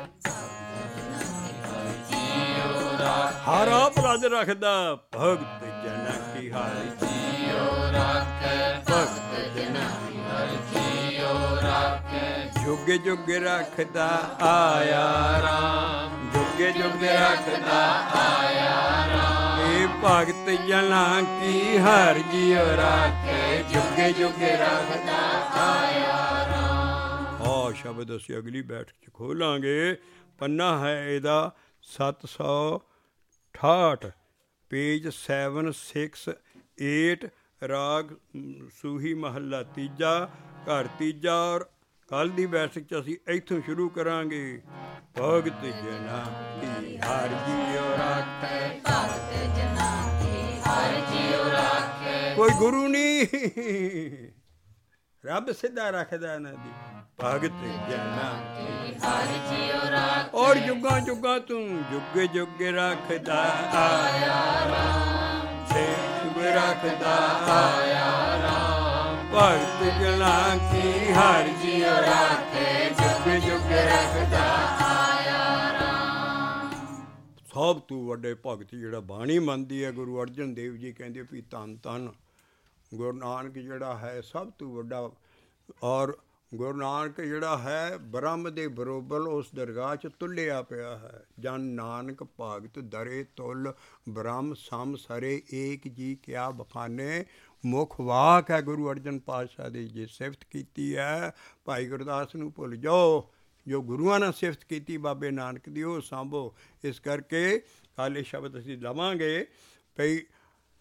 ਹਰ ਆਪ ਰਾਜ ਰੱਖਦਾ, ਭਗਤ ਜਨਾ ਕੀ ਹਰਿ ਜੀਉ ਰਾਖੈ, ਭਗਤ ਜਨਾ ਕੀ ਹਰਿ ਜੀਉ ਰਾਖੈ। ਜੁਗ ਜੁਗ ਰੱਖਦਾ ਆਇਆ ਰਾਮ, ਜੁਗ ਜੁਗ ਰੱਖਦਾ ਆਇਆ ਰਾਮ। ਇਹ ਭਗਤ ਜਨਾ ਕੀ ਹਰਿ ਜੀਉ ਰਾਖੈ, ਜੁਗ ਜੁਗ ਰੱਖਦਾ ਆਇਆ ਰਾਮ। ਆਹ ਸ਼ਬਦ ਅਸੀਂ ਅਗਲੀ ਬੈਠਕ 'ਚ ਖੋਲਾਂਗੇ। ਪੰਨਾ ਹੈ ਇਹਦਾ 768, ਪੇਜ 768, ਰਾਗ ਸੂਹੀ ਮਹੱਲਾ ਤੀਜਾ, ਘਰ ਤੀਜਾ। ਔਰ ਕੱਲ੍ਹ ਦੀ ਬੈਠਕ 'ਚ ਅਸੀਂ ਇੱਥੋਂ ਸ਼ੁਰੂ ਕਰਾਂਗੇ। ਭਗਤ ਜਨਾ ਕੀ ਹਰਿ ਜੀਉ ਰਾਖੈ, ਭਗਤ ਜਨਾ ਕੀ ਹਰਿ ਜੀਉ ਰਾਖੈ। ਕੋਈ ਗੁਰੂ ਨਹੀਂ, ਰੱਬ ਸਿੱਧਾ ਰੱਖਦਾ ਇਹਨਾਂ ਦੀ। ਭਗਤ ਜਨਾ ਕੀ ਹਰਿ ਜੀਉ ਰਾਖੈ, ਔਰ ਜੁਗਾਂ ਜੁਗਾਂ ਤੂੰ ਜੁਗ ਜੁਗ ਰੱਖਦਾ ਆਇਆ ਰਾਮ, ਜੁਗ ਰੱਖਦਾ ਆਇਆ ਰਾਮ। ਭਗਤ ਜਨਾ ਕੀ ਹਰਿ ਜੀਉ ਰਾਖੈ, ਜੁਗ ਜੁਗ ਰੱਖਦਾ ਆਇਆ ਰਾਮ। ਸਭ ਤੋਂ ਵੱਡੇ ਭਗਤ ਜਿਹੜਾ ਬਾਣੀ ਮੰਨਦੀ ਹੈ, ਗੁਰੂ ਅਰਜਨ ਦੇਵ ਜੀ ਕਹਿੰਦੇ ਵੀ ਧੰਨ ਧੰਨ ਗੁਰੂ ਨਾਨਕ ਜਿਹੜਾ ਹੈ ਸਭ ਤੋਂ ਵੱਡਾ। ਔਰ ਗੁਰੂ ਨਾਨਕ ਜਿਹੜਾ ਹੈ ਬ੍ਰਹਮ ਦੇ ਬਰੋਬਰ ਉਸ ਦਰਗਾਹ 'ਚ ਤੁਲਿਆ ਪਿਆ ਹੈ। ਜਨ ਨਾਨਕ ਭਗਤ ਦਰੇ ਤੁਲ, ਬ੍ਰਹਮ ਸਮ ਸਰੇ ਏਕ ਜੀ ਕਿਆ ਬਖਾਨੇ। ਮੁੱਖ ਵਾਕ ਹੈ ਗੁਰੂ ਅਰਜਨ ਪਾਤਸ਼ਾਹ ਦੀ। ਜੇ ਸਿਫਤ ਕੀਤੀ ਹੈ ਭਾਈ ਗੁਰਦਾਸ ਨੂੰ ਭੁੱਲ ਜਾਓ, ਜੋ ਗੁਰੂਆਂ ਨੇ ਸਿਫਤ ਕੀਤੀ ਬਾਬੇ ਨਾਨਕ ਦੀ ਉਹ ਸਾਂਭੋ। ਇਸ ਕਰਕੇ ਕੱਲ੍ਹ ਇਹ ਸ਼ਬਦ ਅਸੀਂ ਲਵਾਂਗੇ ਭਈ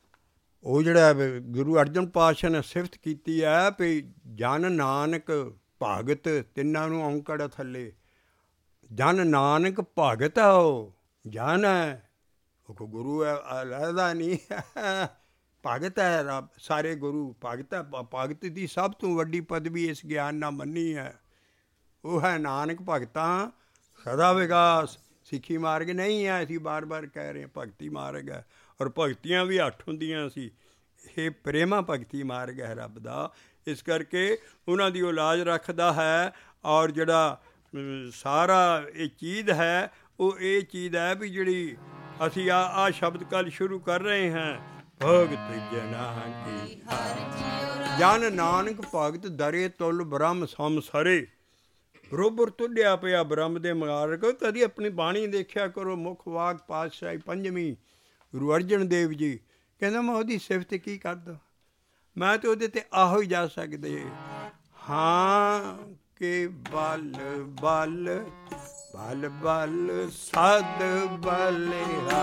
ਉਹ ਜਿਹੜਾ ਗੁਰੂ ਅਰਜਨ ਪਾਤਸ਼ਾਹ ਨੇ ਸਿਫਤ ਕੀਤੀ ਹੈ ਵੀ ਜਨ ਨਾਨਕ ਭਗਤ ਤਿੰਨਾਂ ਨੂੰ ਔਂਕੜ ਥੱਲੇ। ਜਨ ਨਾਨਕ ਭਗਤ ਹੈ, ਉਹ ਜਨ ਹੈ, ਉਹ ਕੋਈ ਗੁਰੂ ਹੈ ਅਲੱਗਾ ਨਹੀਂ। ਭਗਤ ਹੈ ਰੱਬ, ਸਾਰੇ ਗੁਰੂ ਭਗਤ ਹੈ। ਭਗਤ ਦੀ ਸਭ ਤੋਂ ਵੱਡੀ ਪਦਵੀ ਇਸ ਗਿਆਨ ਨਾਲ ਮੰਨੀ ਹੈ, ਉਹ ਹੈ ਨਾਨਕ ਭਗਤਾਂ ਸਦਾ ਵਿਕਾਸ। ਸਿੱਖੀ ਮਾਰਗ ਨਹੀਂ ਹੈ, ਅਸੀਂ ਬਾਰ ਬਾਰ ਕਹਿ ਰਹੇ ਹਾਂ, ਭਗਤੀ ਮਾਰਗ ਹੈ। ਔਰ ਭਗਤੀਆਂ ਵੀ 8 ਹੁੰਦੀਆਂ ਸੀ, ਇਹ ਪ੍ਰੇਮਾ ਭਗਤੀ ਮਾਰਗ ਹੈ ਰੱਬ ਦਾ। ਇਸ ਕਰਕੇ ਉਹਨਾਂ ਦੀ ਉਹ ਲਾਜ ਰੱਖਦਾ ਹੈ। ਔਰ ਜਿਹੜਾ ਸਾਰਾ ਇਹ ਚੀਜ਼ ਹੈ, ਉਹ ਇਹ ਚੀਜ਼ ਹੈ ਵੀ ਜਿਹੜੀ ਅਸੀਂ ਆਹ ਸ਼ਬਦ ਕੱਲ੍ਹ ਸ਼ੁਰੂ ਕਰ ਰਹੇ ਹਾਂ, ਭਗਤ ਜਨਾਂ ਕੀ ਜਨ ਨਾਨਕ ਭਗਤ ਦਰੇ ਤੁਲ ਬ੍ਰਹਮ ਸੰਸਰੇ। ਬਰੋਬਰ ਤੁਲਿਆ ਪਿਆ ਬ੍ਰਹਮ ਦੇ ਮਾਰਗ। ਕਦੀ ਆਪਣੀ ਬਾਣੀ ਦੇਖਿਆ ਕਰੋ, ਮੁੱਖ ਵਾਕ ਪਾਤਸ਼ਾਹੀ ਪੰਜਵੀਂ ਗੁਰੂ ਅਰਜਨ ਦੇਵ ਜੀ ਕਹਿੰਦਾ, ਮੈਂ ਉਹਦੀ ਸਿਫਤ ਕੀ ਕਰਦਾ, ਮੈਂ ਤਾਂ ਉਹਦੇ 'ਤੇ ਆਹੋ ਹੀ ਜਾ ਸਕਦੇ। ਹਾਂ ਕਿ ਬਲ ਬਲ ਬਲ ਬਲ ਸਦ ਬਲਿਹਾ,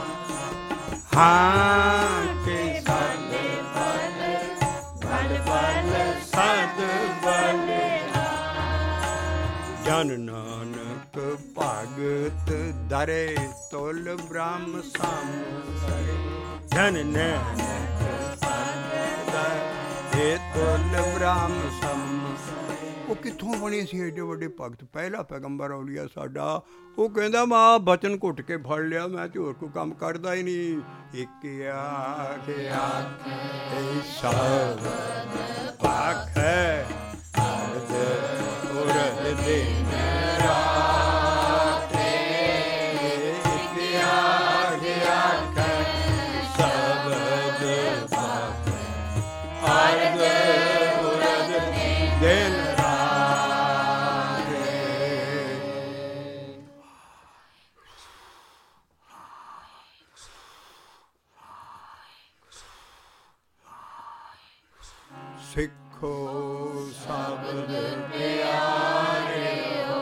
ਹਾਂ ਕਿ ਸਦ ਬਲ ਬਲ ਬਲ ਸਦ ਬਲਿਹਾ। ਜਨ ਨਾਨਕ ਭਗਤ ਦਰੇ ਤੁਲ ਬ੍ਰਹਮ ਸੰਸਰੇ। ਜਨ ਨਾਨਕ ਭਗਤ ਦਰੇ ਤੁਲ ਬ੍ਰਹਮ ਸੰਸਰੇ। ਉਹ ਕਿੱਥੋਂ ਬਣੇ ਸੀ ਏਡੇ ਵੱਡੇ ਭਗਤ? ਪਹਿਲਾ ਪੈਗੰਬਰ ਔਲੀਆ ਸਾਡਾ, ਉਹ ਕਹਿੰਦਾ ਮੈਂ ਆਹ ਬਚਨ ਘੁੱਟ ਕੇ ਫੜ ਲਿਆ, ਮੈਂ ਤੇ ਹੋਰ ਕੋਈ ਕੰਮ ਕਰਦਾ ਹੀ ਨਹੀਂ। ਇੱਕ ਆਖੇ ਆਖੇ ਸ਼ਬਦ ਪਾਖੈ ਉਰਦ ਦਿਨ ਰਾਤ, ਇੱਕ ਆਖੇ ਆਖੇ ਸ਼ਬਦ ਪਾਖੈ ਅਰਦ ਉਰਦ ਦਿਨ ਰਾਤ। ਸਿੱਖੋ ਸ਼ਬਦ ਪਿਆਰਿਓ,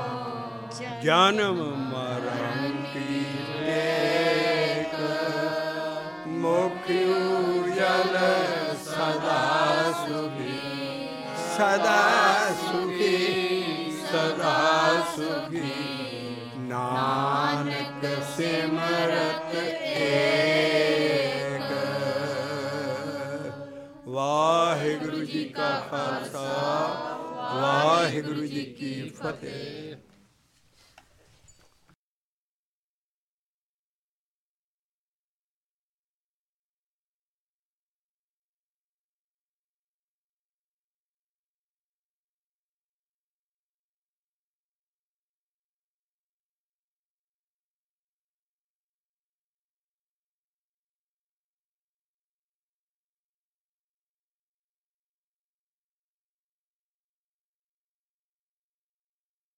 ਜਨਮ ਮਰਨ ਕੀ ਟੇਕ, ਮੁਖ ਉਜਲ ਸਦਾ ਸੁਖੀ, ਸਦਾ ਸੁਖੀ ਸਦਾ ਸੁਖੀ। ਨਾਨਕ ਸਿਮਰਤ ਏਕ। ਵਾਹਿਗੁਰੂ ਜੀ ਕਾ ਖਾਲਸਾ, ਵਾਹਿਗੁਰੂ ਜੀ ਕੀ ਫਤਿਹ।